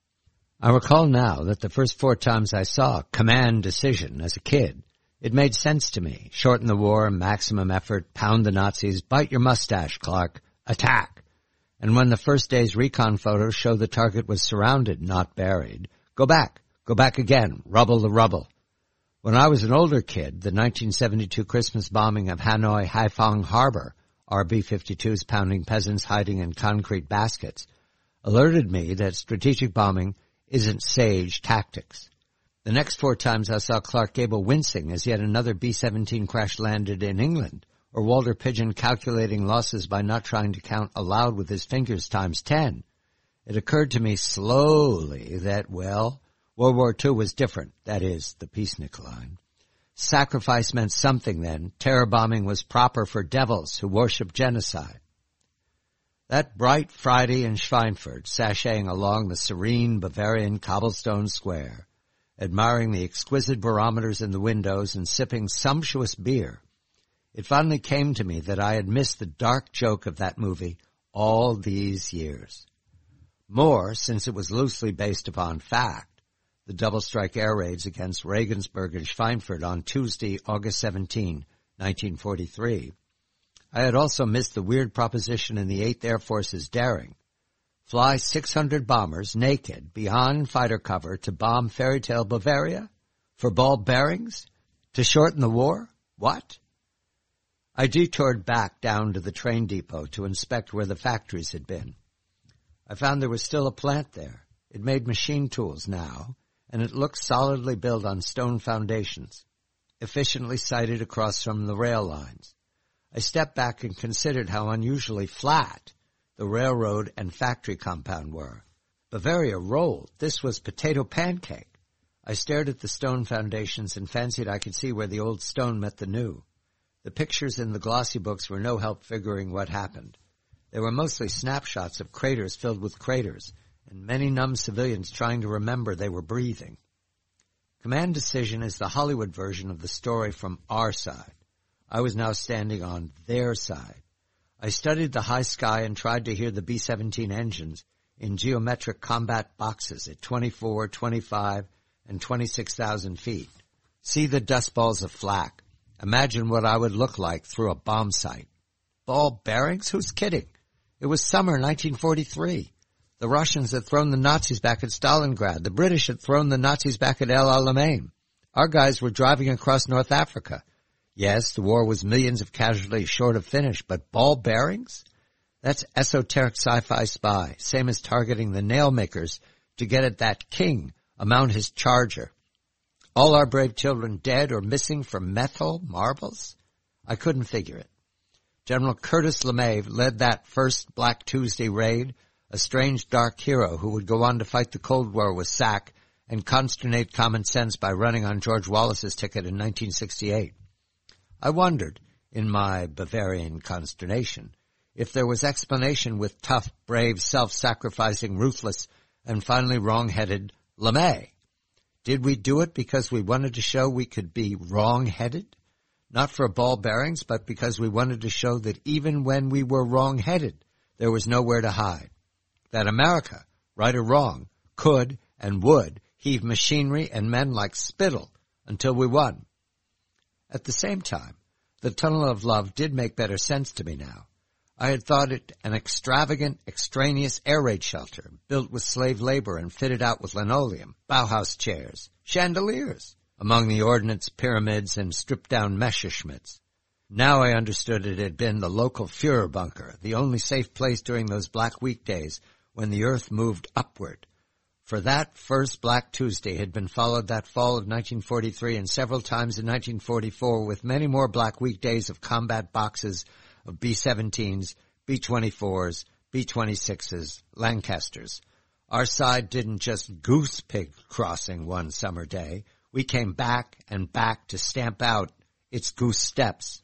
I recall now that the first 4 times I saw Command Decision as a kid, it made sense to me. Shorten the war, maximum effort, pound the Nazis, bite your mustache, Clark, attack. And when the first day's recon photos show the target was surrounded, not buried, go back again, rubble the rubble. When I was an older kid, the 1972 Christmas bombing of Hanoi Haiphong Harbor, our B-52s pounding peasants hiding in concrete baskets, alerted me that strategic bombing isn't sage tactics. The next 4 times I saw Clark Gable wincing as yet another B-17 crash-landed in England, or Walter Pidgeon calculating losses by not trying to count aloud with his fingers times 10. It occurred to me slowly that, well, World War II was different, that is, the peacenik line. Sacrifice meant something then. Terror bombing was proper for devils who worship genocide. That bright Friday in Schweinfurt, sashaying along the serene Bavarian cobblestone square, admiring the exquisite barometers in the windows and sipping sumptuous beer, it finally came to me that I had missed the dark joke of that movie all these years. More, since it was loosely based upon fact, the double-strike air raids against Regensburg and Schweinfurt on Tuesday, August 17, 1943. I had also missed the weird proposition in the 8th Air Force's daring. Fly 600 bombers naked beyond fighter cover to bomb fairytale Bavaria? For ball bearings? To shorten the war? What? I detoured back down to the train depot to inspect where the factories had been. I found there was still a plant there. It made machine tools now, and it looked solidly built on stone foundations, efficiently sited across from the rail lines. I stepped back and considered how unusually flat the railroad and factory compound were. Bavaria rolled. This was potato pancake. I stared at the stone foundations and fancied I could see where the old stone met the new. The pictures in the glossy books were no help figuring what happened. They were mostly snapshots of craters filled with craters, and many numb civilians trying to remember they were breathing. Command Decision is the Hollywood version of the story from our side. I was now standing on their side. I studied the high sky and tried to hear the B-17 engines in geometric combat boxes at 24, 25, and 26,000 feet. See the dust balls of flak. Imagine what I would look like through a bomb sight. Ball bearings? Who's kidding? It was summer 1943. The Russians had thrown the Nazis back at Stalingrad. The British had thrown the Nazis back at El Alamein. Our guys were driving across North Africa. Yes, the war was millions of casualties short of finish, but ball bearings? That's esoteric sci-fi spy, same as targeting the nail makers to get at that king, mount his charger. All our brave children dead or missing from methyl marbles? I couldn't figure it. General Curtis LeMay led that first Black Tuesday raid, a strange dark hero who would go on to fight the Cold War with SAC and consternate common sense by running on George Wallace's ticket in 1968. I wondered, in my Bavarian consternation, if there was explanation with tough, brave, self-sacrificing, ruthless, and finally wrong-headed LeMay. Did we do it because we wanted to show we could be wrong-headed? Not for ball bearings, but because we wanted to show that even when we were wrong-headed, there was nowhere to hide. That America, right or wrong, could and would heave machinery and men like spittle until we won. At the same time, the Tunnel of Love did make better sense to me now. I had thought it an extravagant, extraneous air raid shelter, built with slave labor and fitted out with linoleum, Bauhaus chairs, chandeliers, among the ordnance pyramids and stripped-down Messerschmitts. Now I understood it had been the local Führer bunker, the only safe place during those black weekdays when the earth moved upward. For that first Black Tuesday had been followed that fall of 1943 and several times in 1944 with many more black weekdays of combat boxes of B-17s, B-24s, B-26s, Lancasters. Our side didn't just goose pig crossing one summer day. We came back and back to stamp out its goose steps.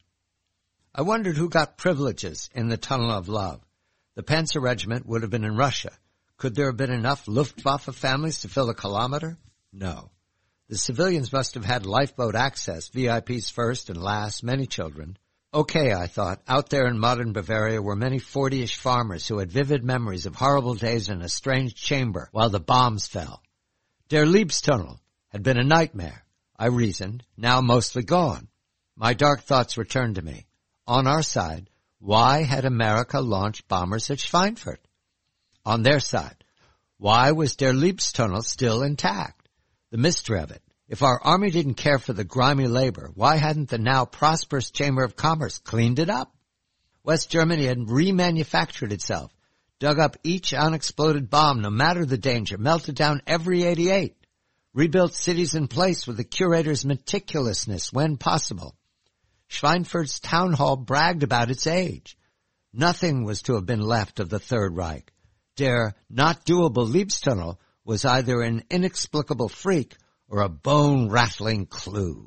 I wondered who got privileges in the Tunnel of Love. The Panzer Regiment would have been in Russia. Could there have been enough Luftwaffe families to fill a kilometer? No. The civilians must have had lifeboat access, VIPs first and last, many children. Okay, I thought, out there in modern Bavaria were many 40-ish farmers who had vivid memories of horrible days in a strange chamber while the bombs fell. Der Liebstunnel had been a nightmare, I reasoned, now mostly gone. My dark thoughts returned to me. On our side, why had America launched bombers at Schweinfurt? On their side, why was Der Liebstunnel still intact? The mystery of it. If our army didn't care for the grimy labor, why hadn't the now prosperous Chamber of Commerce cleaned it up? West Germany had remanufactured itself, dug up each unexploded bomb no matter the danger, melted down every 88, rebuilt cities in place with the curator's meticulousness when possible. Schweinfurt's town hall bragged about its age. Nothing was to have been left of the Third Reich. Der not doable Liebstunnel was either an inexplicable freak or a bone-rattling clue.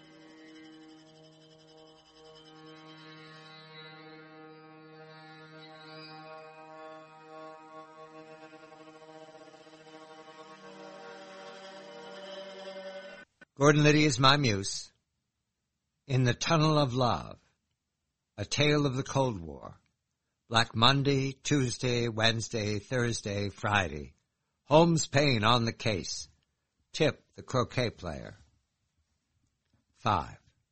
Gordon Liddy is my muse. In the Tunnel of Love, A Tale of the Cold War. Black Monday, Tuesday, Wednesday, Thursday, Friday. Holmes Payne on the case. Tip, the croquet player. 5.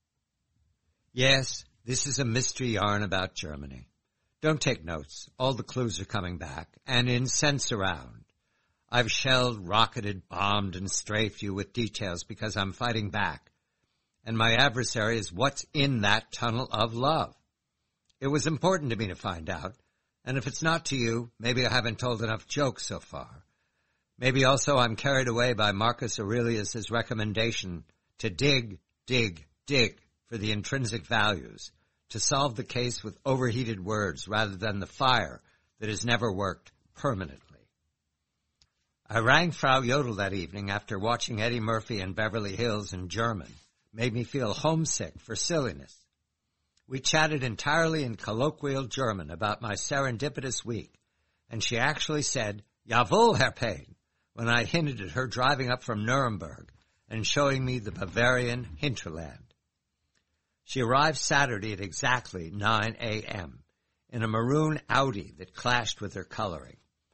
Yes, this is a mystery yarn about Germany. Don't take notes. All the clues are coming back. And in sense around. I've shelled, rocketed, bombed, and strafed you with details because I'm fighting back. And my adversary is what's in that tunnel of love. It was important to me to find out. And if it's not to you, maybe I haven't told enough jokes so far. Maybe also I'm carried away by Marcus Aurelius' recommendation to dig, dig, dig for the intrinsic values, to solve the case with overheated words rather than the fire that has never worked permanently. I rang Frau Jodl that evening after watching Eddie Murphy and Beverly Hills in German. Made me feel homesick for silliness. We chatted entirely in colloquial German about my serendipitous week, and she actually said, Jawohl, Herr Payne, when I hinted at her driving up from Nuremberg and showing me the Bavarian hinterland. She arrived Saturday at exactly 9 a.m. in a maroon Audi that clashed with her coloring.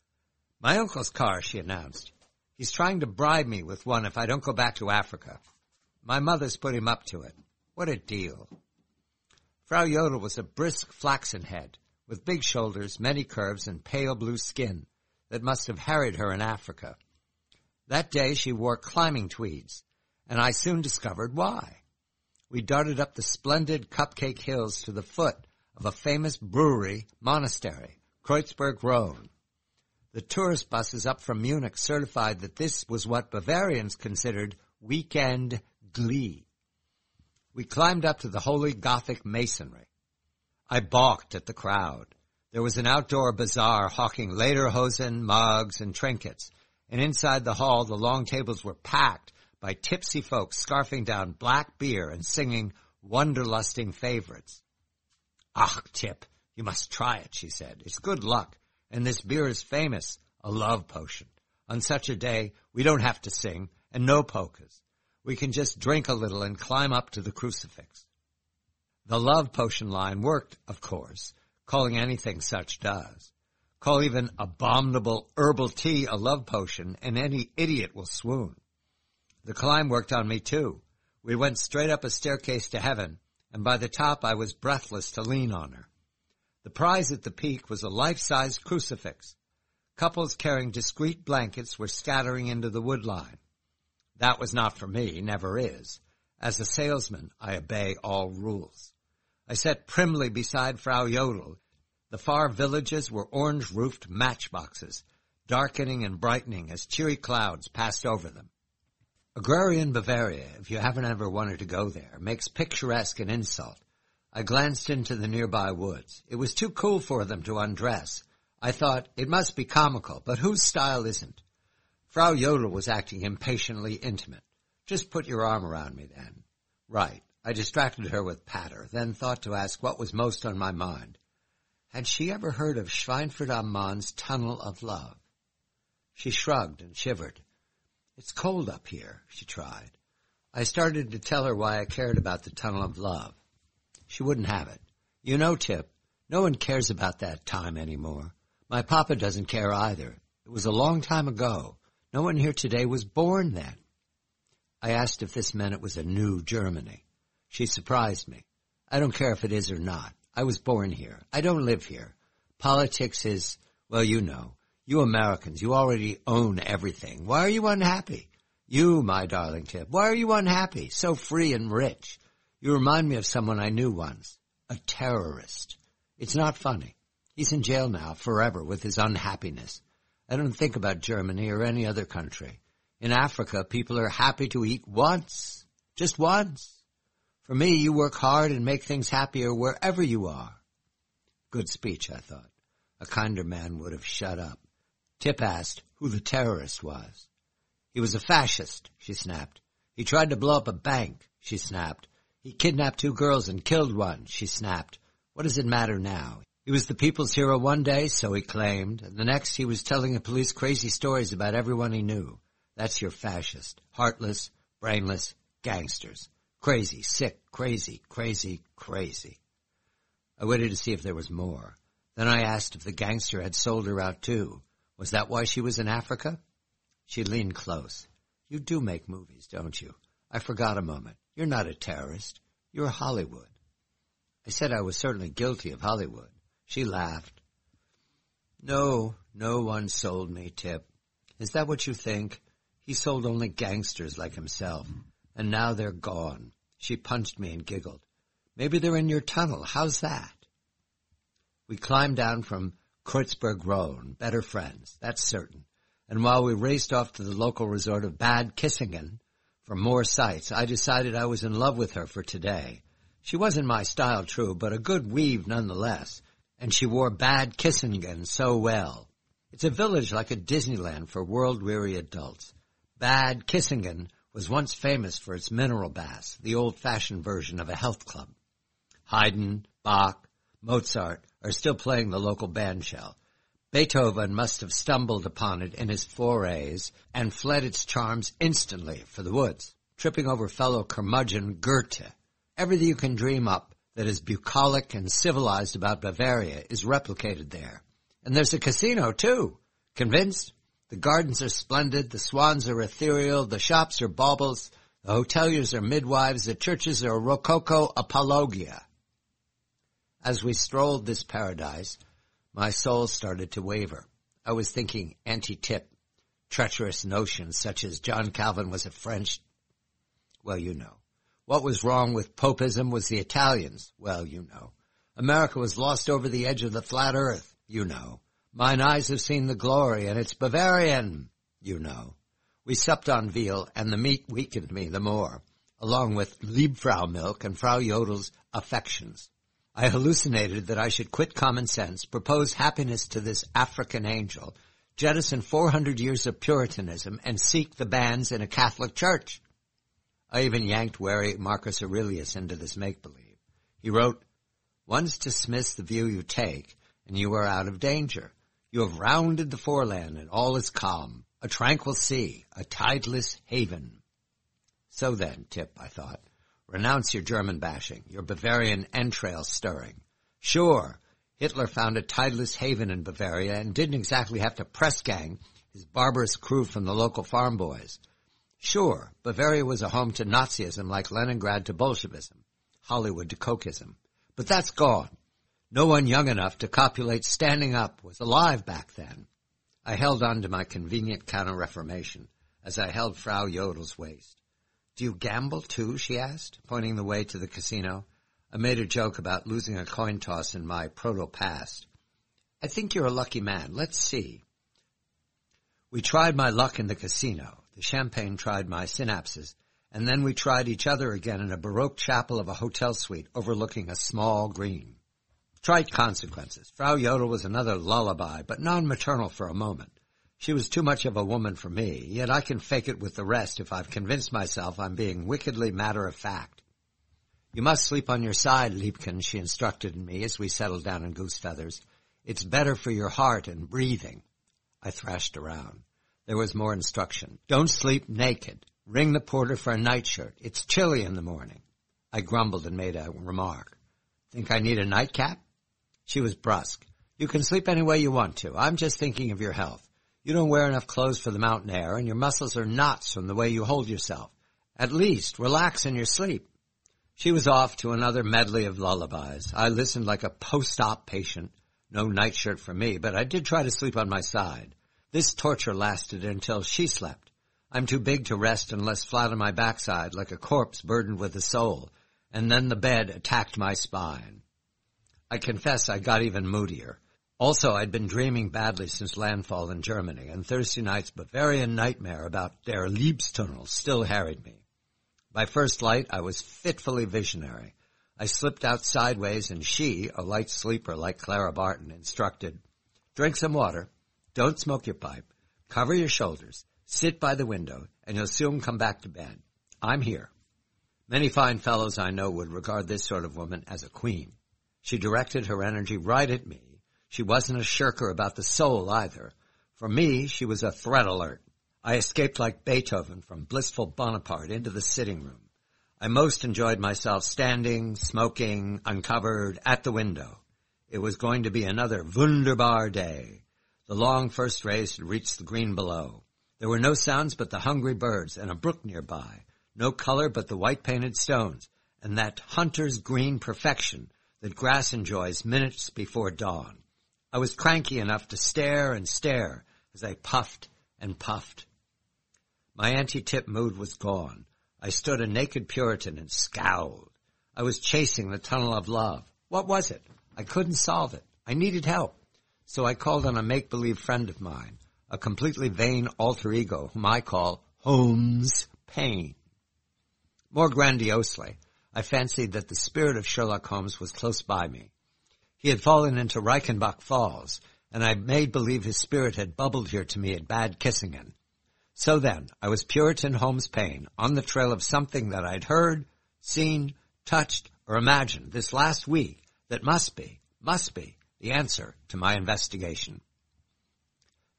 My uncle's car, she announced. He's trying to bribe me with one if I don't go back to Africa. My mother's put him up to it. What a deal. Frau Jodl was a brisk flaxen head, with big shoulders, many curves, and pale blue skin that must have harried her in Africa. That day she wore climbing tweeds, and I soon discovered why. We darted up the splendid Cupcake Hills to the foot of a famous brewery monastery, Kreuzberg-Rhone. The tourist buses up from Munich certified that this was what Bavarians considered weekend glee. We climbed up to the holy Gothic masonry. I balked at the crowd. There was an outdoor bazaar hawking lederhosen, mugs, and trinkets, and inside the hall the long tables were packed by tipsy folks scarfing down black beer and singing wonderlusting favorites. "Ach, Tip, you must try it," she said. "It's good luck, and this beer is famous, a love potion. On such a day, we don't have to sing, and no polkas. We can just drink a little and climb up to the crucifix." The love potion line worked, of course, calling anything such does. Call even abominable herbal tea a love potion, and any idiot will swoon. The climb worked on me, too. We went straight up a staircase to heaven, and by the top I was breathless to lean on her. The prize at the peak was a life-sized crucifix. Couples carrying discreet blankets were scattering into the wood line. That was not for me, never is. As a salesman, I obey all rules. I sat primly beside Frau Jodl. The far villages were orange-roofed matchboxes, darkening and brightening as cheery clouds passed over them. Agrarian Bavaria, if you haven't ever wanted to go there, makes picturesque an insult. I glanced into the nearby woods. It was too cool for them to undress. I thought, it must be comical, but whose style isn't? Frau Jodl was acting impatiently intimate. "Just put your arm around me, then." Right. I distracted her with patter, then thought to ask what was most on my mind. Had she ever heard of Schweinfurt am Main's Tunnel of Love? She shrugged and shivered. "It's cold up here," she tried. I started to tell her why I cared about the Tunnel of Love. She wouldn't have it. "You know, Tip, no one cares about that time anymore. My papa doesn't care either. It was a long time ago. No one here today was born then." I asked if this meant it was a new Germany. She surprised me. "I don't care if it is or not. I was born here. I don't live here. Politics is, well, you know. You Americans, you already own everything. Why are you unhappy? You, my darling Tip, why are you unhappy? So free and rich. You remind me of someone I knew once. A terrorist. It's not funny. He's in jail now forever with his unhappiness. I don't think about Germany or any other country. In Africa, people are happy to eat once. Just once. For me, you work hard and make things happier wherever you are." Good speech, I thought. A kinder man would have shut up. Tip asked who the terrorist was. "He was a fascist," she snapped. "He tried to blow up a bank," she snapped. "He kidnapped 2 girls and killed one," she snapped. "What does it matter now? He was the people's hero one day, so he claimed, and the next he was telling the police crazy stories about everyone he knew. That's your fascist. Heartless, brainless gangsters. Crazy, sick, crazy, crazy, crazy." I waited to see if there was more. Then I asked if the gangster had sold her out too. Was that why she was in Africa? She leaned close. "You do make movies, don't you? I forgot a moment. You're not a terrorist. You're Hollywood." I said I was certainly guilty of Hollywood. She laughed. "No, no one sold me, Tip. Is that what you think? He sold only gangsters like himself. And now they're gone." She punched me and giggled. "Maybe they're in your tunnel. How's that?" We climbed down from Kreuzberg-Rhone, better friends, that's certain. And while we raced off to the local resort of Bad Kissingen for more sights, I decided I was in love with her for today. She wasn't my style, true, but a good weave nonetheless, and she wore Bad Kissingen so well. It's a village like a Disneyland for world-weary adults. Bad Kissingen was once famous for its mineral baths, the old-fashioned version of a health club. Haydn, Bach, Mozart are still playing the local band shell. Beethoven must have stumbled upon it in his forays and fled its charms instantly for the woods, tripping over fellow curmudgeon Goethe. Everything you can dream up that is bucolic and civilized about Bavaria is replicated there. And there's a casino, too. Convinced? The gardens are splendid, the swans are ethereal, the shops are baubles, the hoteliers are midwives, the churches are rococo apologia. As we strolled this paradise, my soul started to waver. I was thinking anti-tip, treacherous notions such as John Calvin was a French. Well, you know. What was wrong with Popism was the Italians. Well, you know. America was lost over the edge of the flat earth. You know. Mine eyes have seen the glory, and it's Bavarian. You know. We supped on veal, and the meat weakened me the more, along with Liebfrau milk and Frau Jodel's affections. I hallucinated that I should quit common sense, propose happiness to this African angel, jettison 400 years of Puritanism, and seek the banns in a Catholic church. I even yanked wary Marcus Aurelius into this make-believe. He wrote, "Once dismiss the view you take, and you are out of danger. You have rounded the foreland, and all is calm, a tranquil sea, a tideless haven." So then, Tip, I thought, renounce your German bashing, your Bavarian entrails stirring. Sure, Hitler found a tideless haven in Bavaria and didn't exactly have to press gang his barbarous crew from the local farm boys. Sure, Bavaria was a home to Nazism like Leningrad to Bolshevism, Hollywood to Cokeism. But that's gone. No one young enough to copulate standing up was alive back then. I held on to my convenient counter-reformation as I held Frau Jodel's waist. "Do you gamble, too?" she asked, pointing the way to the casino. I made a joke about losing a coin toss in my proto-past. "I think you're a lucky man. Let's see." We tried my luck in the casino. The champagne tried my synapses, and then we tried each other again in a Baroque chapel of a hotel suite overlooking a small green. Trite consequences. Frau Jodel was another lullaby, but non-maternal for a moment. She was too much of a woman for me, yet I can fake it with the rest if I've convinced myself I'm being wickedly matter-of-fact. "You must sleep on your side, Liebchen," she instructed me as we settled down in goose feathers. "It's better for your heart and breathing." I thrashed around. There was more instruction. "Don't sleep naked. Ring the porter for a nightshirt. It's chilly in the morning." I grumbled and made a remark. "Think I need a nightcap?" She was brusque. "You can sleep any way you want to. I'm just thinking of your health. You don't wear enough clothes for the mountain air, and your muscles are knots from the way you hold yourself. At least, relax in your sleep." She was off to another medley of lullabies. I listened like a post-op patient. No nightshirt for me, but I did try to sleep on my side. This torture lasted until she slept. I'm too big to rest unless flat on my backside, like a corpse burdened with a soul, and then the bed attacked my spine. I confess I got even moodier. Also, I'd been dreaming badly since landfall in Germany, and Thursday night's Bavarian nightmare about Der Liebstunnel still harried me. By first light, I was fitfully visionary. I slipped out sideways, and she, a light sleeper like Clara Barton, instructed, "Drink some water. Don't smoke your pipe. Cover your shoulders. Sit by the window, and you'll soon come back to bed. I'm here." Many fine fellows I know would regard this sort of woman as a queen. She directed her energy right at me. She wasn't a shirker about the soul either. For me, she was a threat alert. I escaped like Beethoven from blissful Bonaparte into the sitting room. I most enjoyed myself standing, smoking, uncovered, at the window. It was going to be another wunderbar day. The long first rays had reached the green below. There were no sounds but the hungry birds and a brook nearby, no color but the white-painted stones, and that hunter's green perfection that grass enjoys minutes before dawn. I was cranky enough to stare and stare as I puffed and puffed. My anti-tip mood was gone. I stood a naked Puritan and scowled. I was chasing the tunnel of love. What was it? I couldn't solve it. I needed help. So I called on a make-believe friend of mine, a completely vain alter ego whom I call Holmes Payne. More grandiosely, I fancied that the spirit of Sherlock Holmes was close by me. He had fallen into Reichenbach Falls, and I made believe his spirit had bubbled here to me at Bad Kissingen. So then, I was Puritan Holmes Payne, on the trail of something that I'd heard, seen, touched, or imagined this last week that must be the answer to my investigation.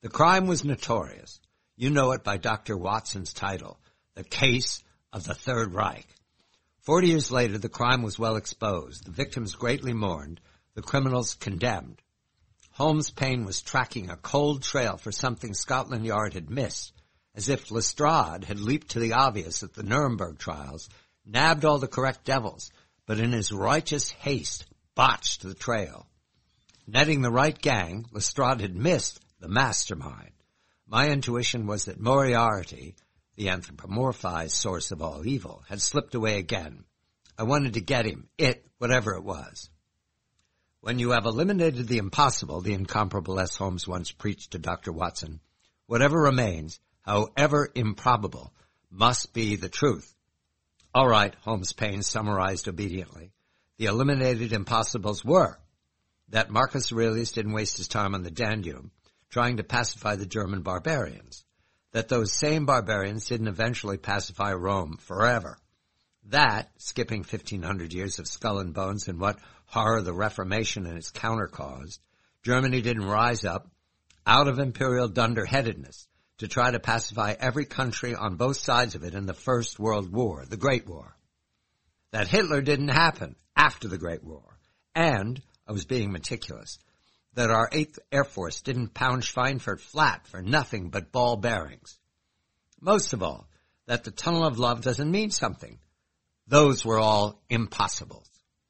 The crime was notorious. You know it by Dr. Watson's title, The Case of the Third Reich. 40 years later, the crime was well exposed. The victims greatly mourned, the criminals condemned. Holmes Payne was tracking a cold trail for something Scotland Yard had missed, as if Lestrade had leaped to the obvious at the Nuremberg trials, nabbed all the correct devils, but in his righteous haste botched the trail. Netting the right gang, Lestrade had missed the mastermind. My intuition was that Moriarty, the anthropomorphized source of all evil, had slipped away again. I wanted to get him, whatever it was. When you have eliminated the impossible, the incomparable S. Holmes once preached to Dr. Watson, whatever remains, however improbable, must be the truth. All right, Holmes Payne summarized obediently. The eliminated impossibles were that Marcus Aurelius didn't waste his time on the Danube trying to pacify the German barbarians, that those same barbarians didn't eventually pacify Rome forever, that, skipping 1,500 years of skull and bones and what horror the Reformation and its counter caused, Germany didn't rise up out of imperial dunderheadedness to try to pacify every country on both sides of it in the First World War, the Great War. That Hitler didn't happen after the Great War, and, I was being meticulous, that our 8th Air Force didn't pound Schweinfurt flat for nothing but ball bearings. Most of all, that the tunnel of love doesn't mean something. Those were all impossibles.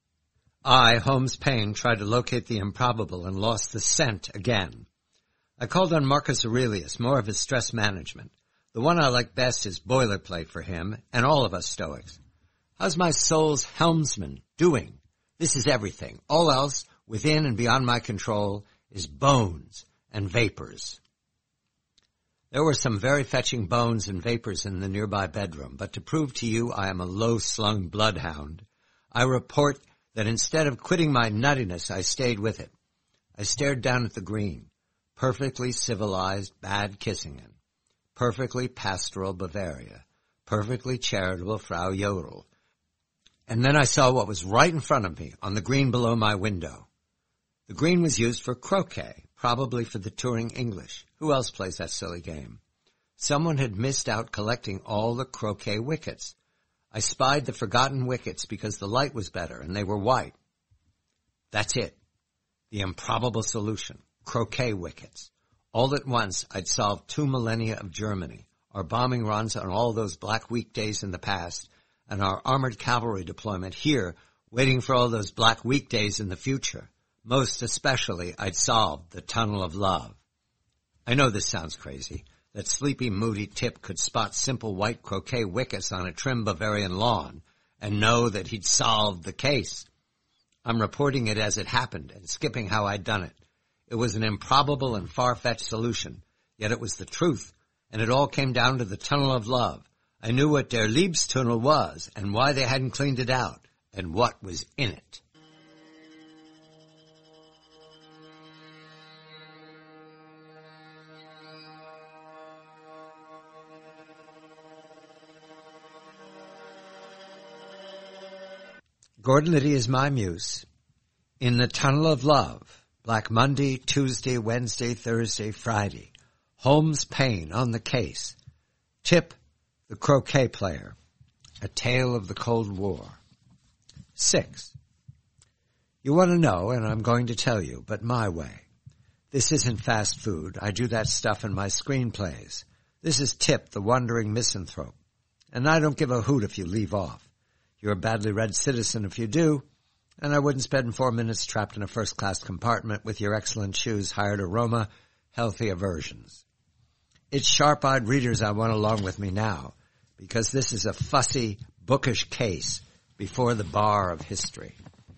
I, Holmes Payne, tried to locate the improbable and lost the scent again. I called on Marcus Aurelius, more of his stress management. The one I like best is boilerplate for him and all of us Stoics. How's my soul's helmsman doing? This is everything. All else, within and beyond my control, is bones and vapors. There were some very fetching bones and vapors in the nearby bedroom, but to prove to you I am a low-slung bloodhound, I report that instead of quitting my nuttiness, I stayed with it. I stared down at the green, perfectly civilized bad Kissingen, perfectly pastoral Bavaria, perfectly charitable Frau Jodl, and then I saw what was right in front of me on the green below my window. The green was used for croquet, probably for the touring English. Who else plays that silly game? Someone had missed out collecting all the croquet wickets. I spied the forgotten wickets because the light was better and they were white. That's it. The improbable solution. Croquet wickets. All at once, I'd solved 2 millennia of Germany, our bombing runs on all those black weekdays in the past, and our armored cavalry deployment here, waiting for all those black weekdays in the future. Most especially, I'd solved the tunnel of love. I know this sounds crazy, that sleepy, moody Tip could spot simple white croquet wickets on a trim Bavarian lawn and know that he'd solved the case. I'm reporting it as it happened and skipping how I'd done it. It was an improbable and far-fetched solution, yet it was the truth, and it all came down to the tunnel of love. I knew what Der Liebstunnel was and why they hadn't cleaned it out and what was in it. Gordon Liddy is my muse. In the tunnel of love, Black Monday, Tuesday, Wednesday, Thursday, Friday. Holmes Payne on the case. Tip, the croquet player. A tale of the Cold War. 6. You want to know, and I'm going to tell you, but my way. This isn't fast food. I do that stuff in my screenplays. This is Tip, the wandering misanthrope. And I don't give a hoot if you leave off. You're a badly read citizen if you do, and I wouldn't spend 4 minutes trapped in a first-class compartment with your excellent shoes hired aroma, healthy aversions. It's sharp-eyed readers I want along with me now, because this is a fussy, bookish case before the bar of history.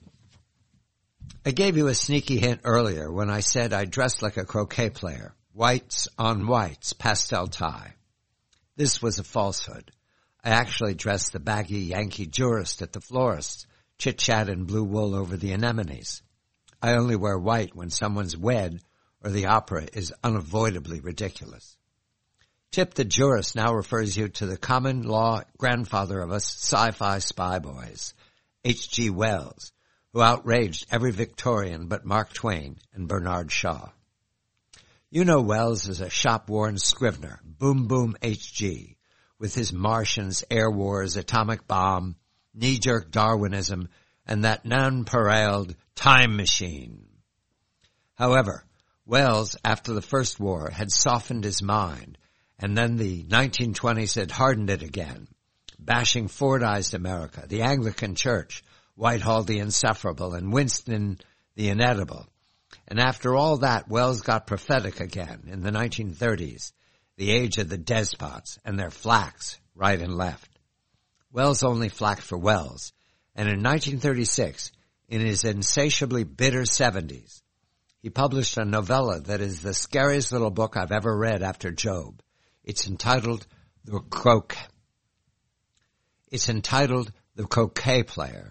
I gave you a sneaky hint earlier when I said I dressed like a croquet player, whites on whites, pastel tie. This was a falsehood. I actually dressed the baggy Yankee jurist at the florist's, chit-chat in blue wool over the anemones. I only wear white when someone's wed or the opera is unavoidably ridiculous. Tip the jurist now refers you to the common law grandfather of us sci-fi spy boys, H.G. Wells, who outraged every Victorian but Mark Twain and Bernard Shaw. You know Wells as a shop-worn scrivener, Boom Boom HG, with his Martians, air wars, atomic bomb, knee-jerk Darwinism, and that nonpareiled time machine. However, Wells, after the First War, had softened his mind, and then the 1920s had hardened it again, bashing Fordized America, the Anglican Church, Whitehall the insufferable, and Winston the inedible. And after all that, Wells got prophetic again in the 1930s, the age of the despots and their flacks right and left. Wells only flacked for Wells, and in 1936, in his insatiably bitter 70s, he published a novella that is the scariest little book I've ever read after Job. It's entitled The Croquet Player.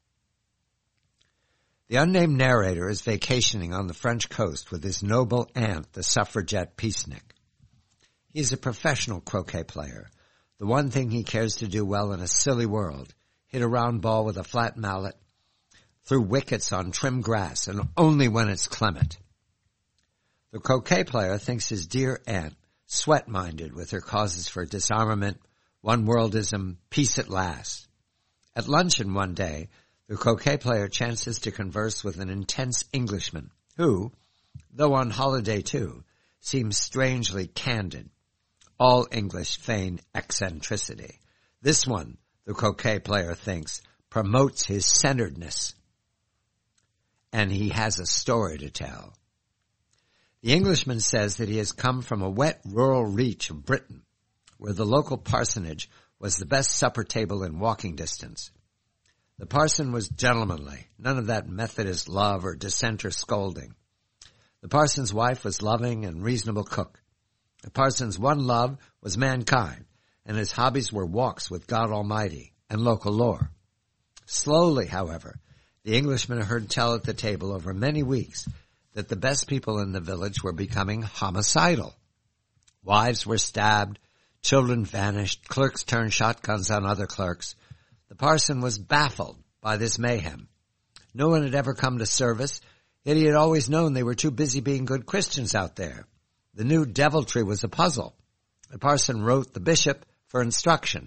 The unnamed narrator is vacationing on the French coast with his noble aunt, the suffragette Peacenik. He is a professional croquet player. The one thing he cares to do well in a silly world, hit a round ball with a flat mallet, through wickets on trim grass, and only when it's clement. The croquet player thinks his dear aunt sweat-minded with her causes for disarmament, one-worldism, peace at last. At luncheon one day, the croquet player chances to converse with an intense Englishman who, though on holiday too, seems strangely candid. All English feign eccentricity. This one, the croquet player thinks, promotes his centeredness. And he has a story to tell. The Englishman says that he has come from a wet rural reach of Britain, where the local parsonage was the best supper table in walking distance. The parson was gentlemanly, none of that Methodist love or dissenter scolding. The parson's wife was loving and reasonable cook. The parson's one love was mankind, and his hobbies were walks with God Almighty and local lore. Slowly, however, the Englishman heard tell at the table over many weeks that the best people in the village were becoming homicidal. Wives were stabbed, children vanished, clerks turned shotguns on other clerks. The parson was baffled by this mayhem. No one had ever come to service, yet he had always known they were too busy being good Christians out there. The new deviltry was a puzzle. The parson wrote the bishop for instruction.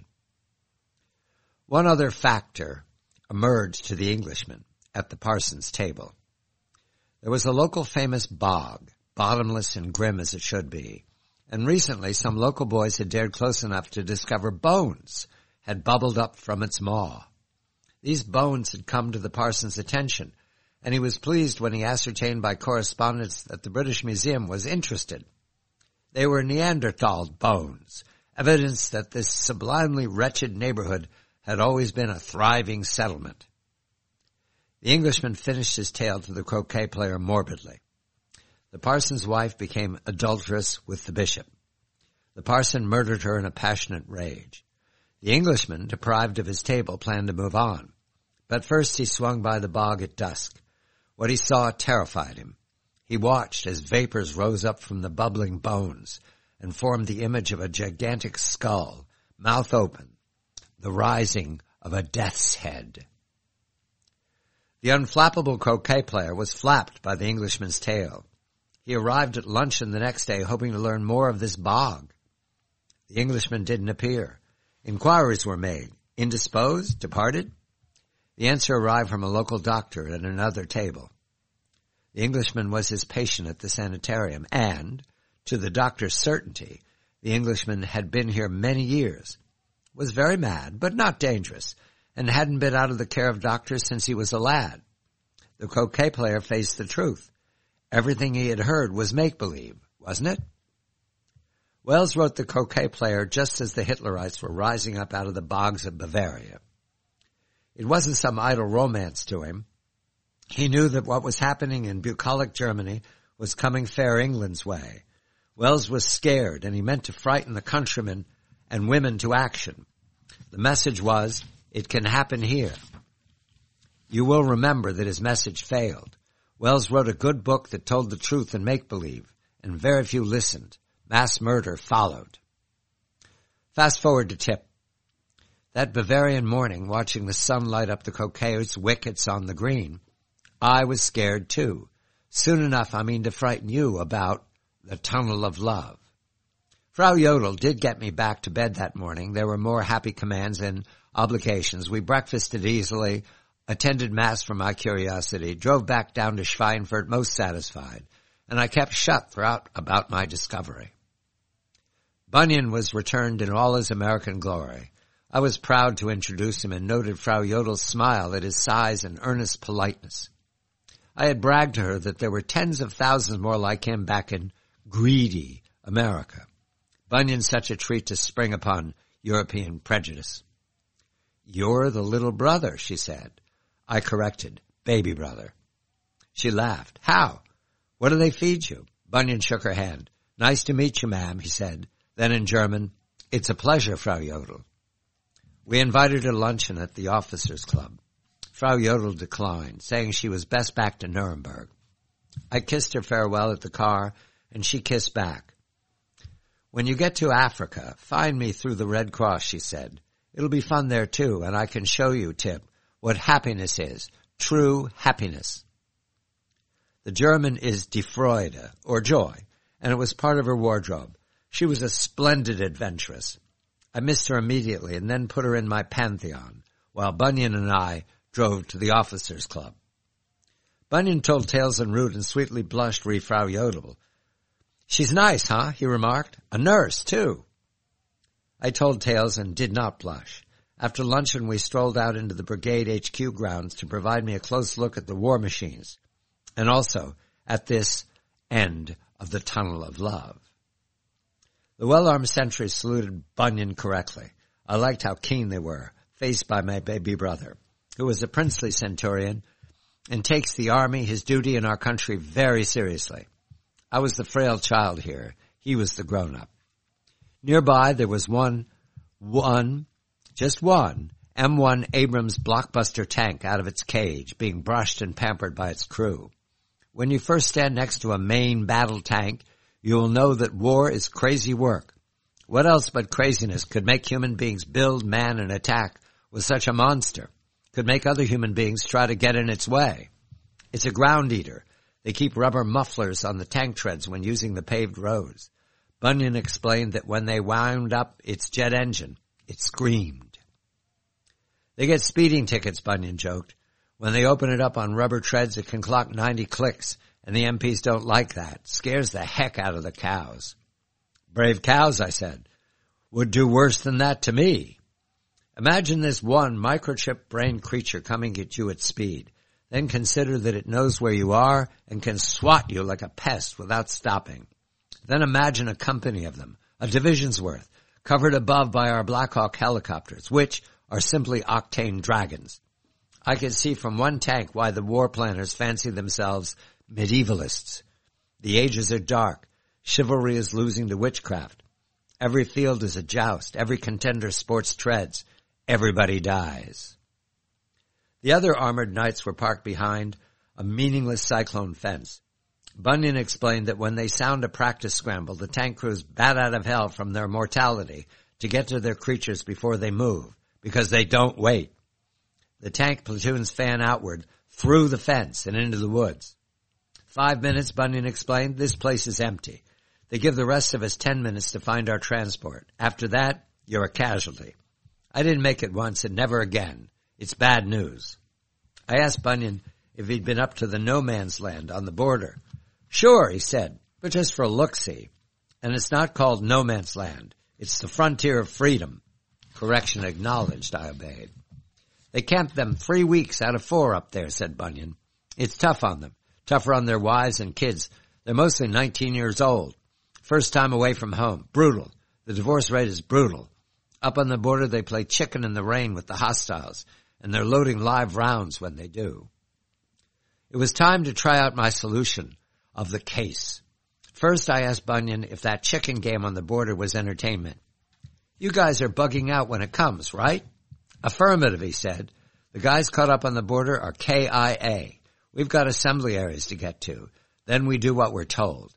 One other factor emerged to the Englishman at the parson's table. There was a local famous bog, bottomless and grim as it should be, and recently some local boys had dared close enough to discover bones had bubbled up from its maw. These bones had come to the parson's attention, and he was pleased when he ascertained by correspondence that the British Museum was interested. They were Neanderthal bones, evidence that this sublimely wretched neighborhood had always been a thriving settlement. The Englishman finished his tale to the croquet player morbidly. The parson's wife became adulterous with the bishop. The parson murdered her in a passionate rage. The Englishman, deprived of his table, planned to move on. But first he swung by the bog at dusk. What he saw terrified him. He watched as vapors rose up from the bubbling bones and formed the image of a gigantic skull, mouth open, the rising of a death's head. The unflappable croquet player was flapped by the Englishman's tale. He arrived at luncheon the next day hoping to learn more of this bog. The Englishman didn't appear. Inquiries were made. Indisposed? Departed? The answer arrived from a local doctor at another table. The Englishman was his patient at the sanitarium, and, to the doctor's certainty, the Englishman had been here many years, was very mad, but not dangerous, and hadn't been out of the care of doctors since he was a lad. The croquet player faced the truth. Everything he had heard was make-believe, wasn't it? Wells wrote The Croquet Player just as the Hitlerites were rising up out of the bogs of Bavaria. It wasn't some idle romance to him. He knew that what was happening in bucolic Germany was coming fair England's way. Wells was scared, and he meant to frighten the countrymen and women to action. The message was, it can happen here. You will remember that his message failed. Wells wrote a good book that told the truth in make-believe, and very few listened. Mass murder followed. Fast forward to Tip. That Bavarian morning, watching the sun light up the croquet's wickets on the green, I was scared too. Soon enough, I mean to frighten you about the Tunnel of Love. Frau Yodel did get me back to bed that morning. There were more happy commands and obligations. We breakfasted easily, attended Mass for my curiosity, drove back down to Schweinfurt most satisfied, and I kept shut throughout about my discovery. Bunyan was returned in all his American glory. I was proud to introduce him and noted Frau Yodel's smile at his size and earnest politeness. I had bragged to her that there were tens of thousands more like him back in greedy America. Bunyan's such a treat to spring upon European prejudice. "You're the little brother," she said. I corrected, "baby brother." She laughed. "How? What do they feed you?" Bunyan shook her hand. "Nice to meet you, ma'am," he said. Then in German, "It's a pleasure, Frau Yodel." We invited her to luncheon at the officers' club. Frau Yodel declined, saying she was best back to Nuremberg. I kissed her farewell at the car, and she kissed back. "When you get to Africa, find me through the Red Cross," she said. "It'll be fun there, too, and I can show you, Tip, what happiness is, true happiness." The German is Die Freude, or joy, and it was part of her wardrobe. She was a splendid adventuress. I missed her immediately and then put her in my pantheon, while Bunyan and I drove to the officers' club. Bunyan told tales en route and sweetly blushed re Frau Yodel. "She's nice, huh?" he remarked. "A nurse, too." I told tales and did not blush. After luncheon, we strolled out into the brigade HQ grounds to provide me a close look at the war machines, and also at this end of the Tunnel of Love. The well-armed sentries saluted Bunyan correctly. I liked how keen they were, faced by my baby brother, who was a princely centurion and takes the army, his duty in our country, very seriously. I was the frail child here. He was the grown-up. Nearby, there was just one M1 Abrams blockbuster tank out of its cage, being brushed and pampered by its crew. When you first stand next to a main battle tank, you will know that war is crazy work. What else but craziness could make human beings build, man, and attack with such a monster? Could make other human beings try to get in its way? It's a ground eater. They keep rubber mufflers on the tank treads when using the paved roads. Bunyan explained that when they wound up its jet engine, it screamed. They get speeding tickets, Bunyan joked. When they open it up on rubber treads, it can clock 90 clicks, and the MPs don't like that. Scares the heck out of the cows. Brave cows, I said, would do worse than that to me. Imagine this one microchip brain creature coming at you at speed. Then consider that it knows where you are and can swat you like a pest without stopping. Then imagine a company of them, a division's worth, covered above by our Black Hawk helicopters, which are simply octane dragons. I could see from one tank why the war planners fancy themselves medievalists. The ages are dark. Chivalry is losing to witchcraft. Every field is a joust. Every contender sports treads. Everybody dies. The other armored knights were parked behind a meaningless cyclone fence. Bunyan explained that when they sound a practice scramble, the tank crews bat out of hell from their mortality to get to their creatures before they move, because they don't wait. The tank platoons fan outward, through the fence and into the woods. 5 minutes, Bunyan explained, this place is empty. They give the rest of us 10 minutes to find our transport. After that, you're a casualty. I didn't make it once and never again. It's bad news. I asked Bunyan if he'd been up to the no man's land on the border. Sure, he said, but just for a look-see. And it's not called no man's land. It's the frontier of freedom. Correction acknowledged, I obeyed. They camped them 3 weeks out of 4 up there, said Bunyan. It's tough on them. Tougher on their wives and kids. They're mostly 19 years old. First time away from home. Brutal. The divorce rate is brutal. Up on the border, they play chicken in the rain with the hostiles, and they're loading live rounds when they do. It was time to try out my solution of the case. First, I asked Bunyan if that chicken game on the border was entertainment. You guys are bugging out when it comes, right? Affirmative, he said. The guys caught up on the border are KIA. We've got assembly areas to get to. Then we do what we're told.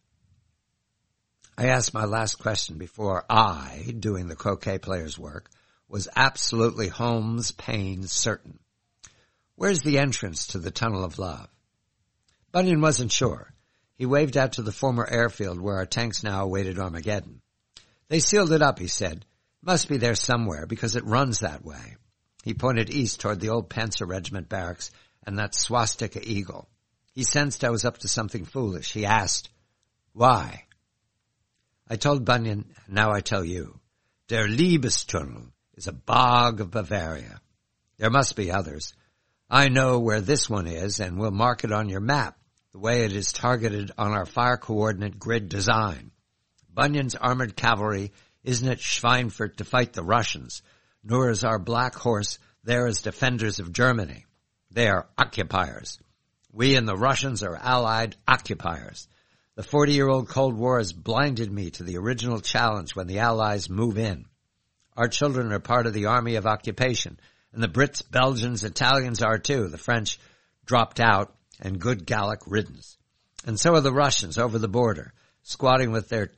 I asked my last question before I, doing the croquet player's work, was absolutely Holmes Payne certain. Where's the entrance to the Tunnel of Love? Bunyan wasn't sure. He waved out to the former airfield where our tanks now awaited Armageddon. They sealed it up, he said. Must be there somewhere because it runs that way. He pointed east toward the old Panzer Regiment barracks and that swastika eagle. He sensed I was up to something foolish. He asked, "Why?" I told Bunyan, now I tell you. Der Liebestunnel is a bog of Bavaria. There must be others. I know where this one is and will mark it on your map, the way it is targeted on our fire coordinate grid design. Bunyan's armored cavalry isn't at Schweinfurt to fight the Russians, nor is our Black Horse there as defenders of Germany. They are occupiers. We and the Russians are allied occupiers. The 40-year-old Cold War has blinded me to the original challenge when the Allies move in. Our children are part of the army of occupation, and the Brits, Belgians, Italians are too. The French dropped out, and good Gallic riddance. And so are the Russians over the border, squatting with their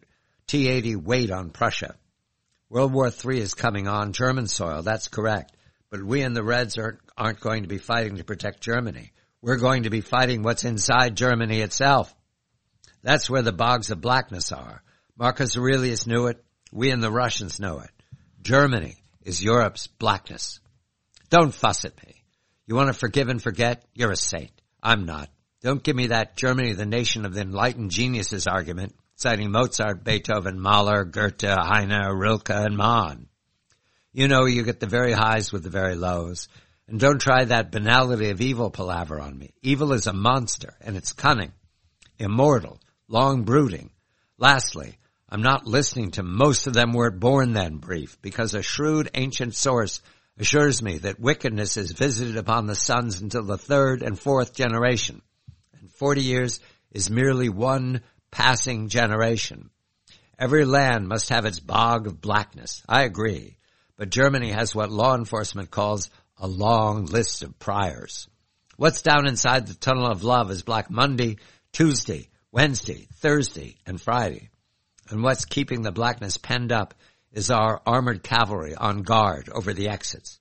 T-80 weight on Prussia. World War III is coming on German soil, that's correct. But we and the Reds aren't going to be fighting to protect Germany. We're going to be fighting what's inside Germany itself. That's where the bogs of blackness are. Marcus Aurelius knew it. We and the Russians know it. Germany is Europe's blackness. Don't fuss at me. You want to forgive and forget? You're a saint. I'm not. Don't give me that Germany, the nation of the enlightened geniuses argument, citing Mozart, Beethoven, Mahler, Goethe, Heine, Rilke, and Mann. You know you get the very highs with the very lows. And don't try that banality of evil palaver on me. Evil is a monster, and it's cunning, immortal, long-brooding. Lastly, I'm not listening to most of them weren't born then brief, because a shrewd ancient source assures me that wickedness is visited upon the sons until the third and fourth generation, and 40 years is merely one passing generation. Every land must have its bog of blackness. I agree, but Germany has what law enforcement calls a long list of priors. What's down inside the tunnel of love is Black Monday, Tuesday, Wednesday, Thursday, and Friday. And what's keeping the blackness penned up is our armored cavalry on guard over the exits.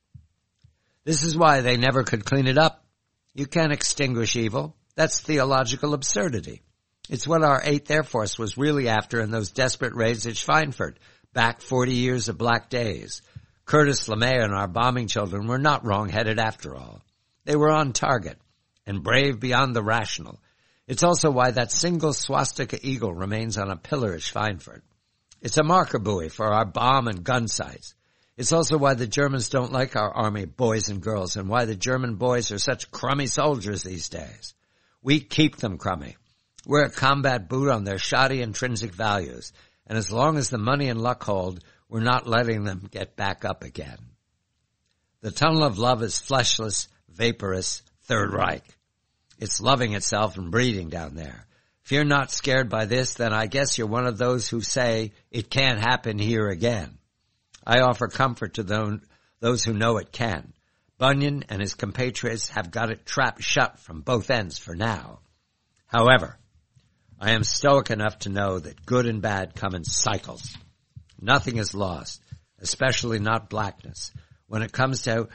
This is why they never could clean it up. You can't extinguish evil. That's theological absurdity. It's what our 8th Air Force was really after in those desperate raids at Schweinfurt, back 40 years of black days. Curtis LeMay and our bombing children were not wrong-headed after all. They were on target and brave beyond the rational. It's also why that single swastika eagle remains on a pillar at Schweinfurt. It's a marker buoy for our bomb and gun sites. It's also why the Germans don't like our army boys and girls, and why the German boys are such crummy soldiers these days. We keep them crummy. We're a combat boot on their shoddy intrinsic values, and as long as the money and luck hold, we're not letting them get back up again. The tunnel of love is fleshless, vaporous, Third Reich. It's loving itself and breeding down there. If you're not scared by this, then I guess you're one of those who say it can't happen here again. I offer comfort to those who know it can. Bunyan and his compatriots have got it trapped shut from both ends for now. However, I am stoic enough to know that good and bad come in cycles. Nothing is lost, especially not blackness. When it comes out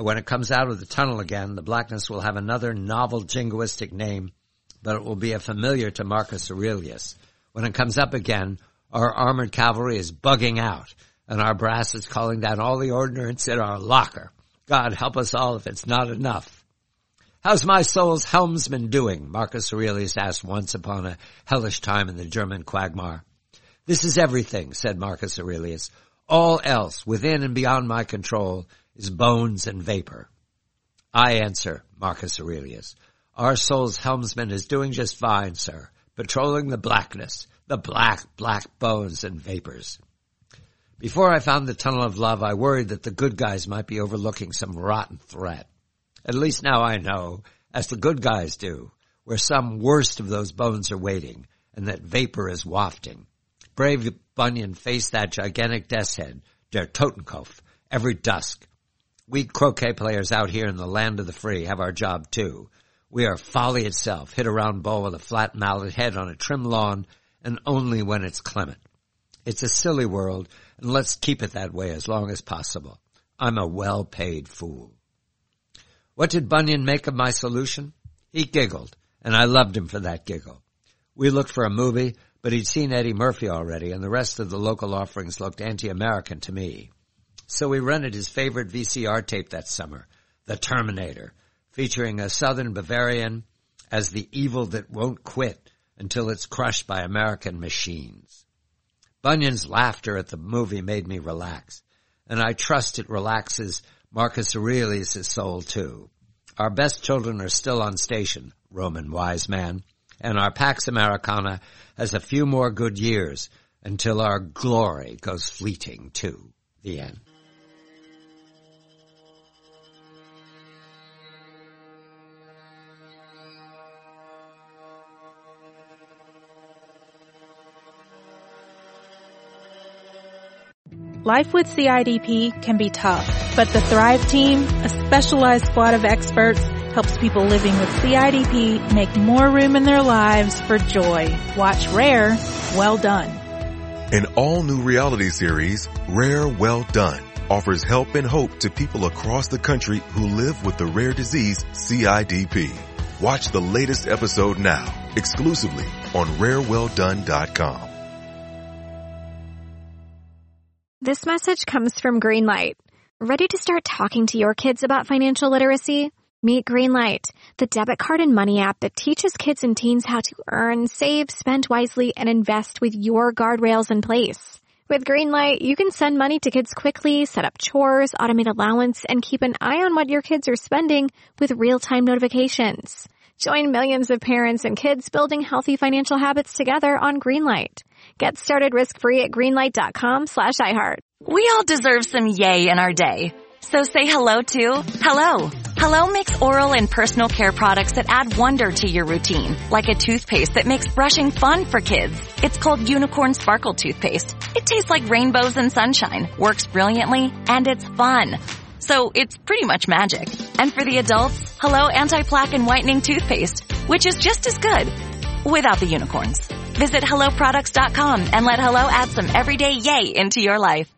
of the tunnel again, the blackness will have another novel jingoistic name, but it will be a familiar to Marcus Aurelius. When it comes up again, our armored cavalry is bugging out, and our brass is calling down all the ordnance in our locker. God help us all if it's not enough. How's my soul's helmsman doing? Marcus Aurelius asked once upon a hellish time in the German quagmire. This is everything, said Marcus Aurelius. All else, within and beyond my control, is bones and vapor. I answer, Marcus Aurelius, our soul's helmsman is doing just fine, sir, patrolling the blackness, the black bones and vapors. Before I found the tunnel of love, I worried that the good guys might be overlooking some rotten threat. At least now I know, as the good guys do, where some worst of those bones are waiting, and that vapor is wafting. Brave Bunyan faced that gigantic death's head, der Totenkopf, every dusk. We croquet players out here in the land of the free have our job too. We are folly itself, hit a round ball with a flat mallet head on a trim lawn, and only when it's clement. It's a silly world, and let's keep it that way as long as possible. I'm a well-paid fool. What did Bunyan make of my solution? He giggled, and I loved him for that giggle. We looked for a movie, but he'd seen Eddie Murphy already, and the rest of the local offerings looked anti-American to me. So we rented his favorite VCR tape that summer, The Terminator, featuring a Southern Bavarian as the evil that won't quit until it's crushed by American machines. Bunyan's laughter at the movie made me relax, and I trust it relaxes Marcus Aurelius' soul too. Our best children are still on station, Roman wise man, and our Pax Americana has a few more good years until our glory goes fleeting too. The end. Life with CIDP can be tough, but the Thrive Team, a specialized squad of experts, helps people living with CIDP make more room in their lives for joy. Watch Rare, Well Done. An all-new reality series, Rare Well Done, offers help and hope to people across the country who live with the rare disease CIDP. Watch the latest episode now, exclusively on rarewelldone.com. This message comes from Greenlight. Ready to start talking to your kids about financial literacy? Meet Greenlight, the debit card and money app that teaches kids and teens how to earn, save, spend wisely, and invest with your guardrails in place. With Greenlight, you can send money to kids quickly, set up chores, automate allowance, and keep an eye on what your kids are spending with real-time notifications. Join millions of parents and kids building healthy financial habits together on Greenlight. Get started risk-free at greenlight.com/iHeart. We all deserve some yay in our day. So say hello to Hello. Hello makes oral and personal care products that add wonder to your routine, like a toothpaste that makes brushing fun for kids. It's called Unicorn Sparkle Toothpaste. It tastes like rainbows and sunshine, works brilliantly, and it's fun. So it's pretty much magic. And for the adults, Hello Anti-Plaque and Whitening Toothpaste, which is just as good, without the unicorns. Visit HelloProducts.com and let Hello add some everyday yay into your life.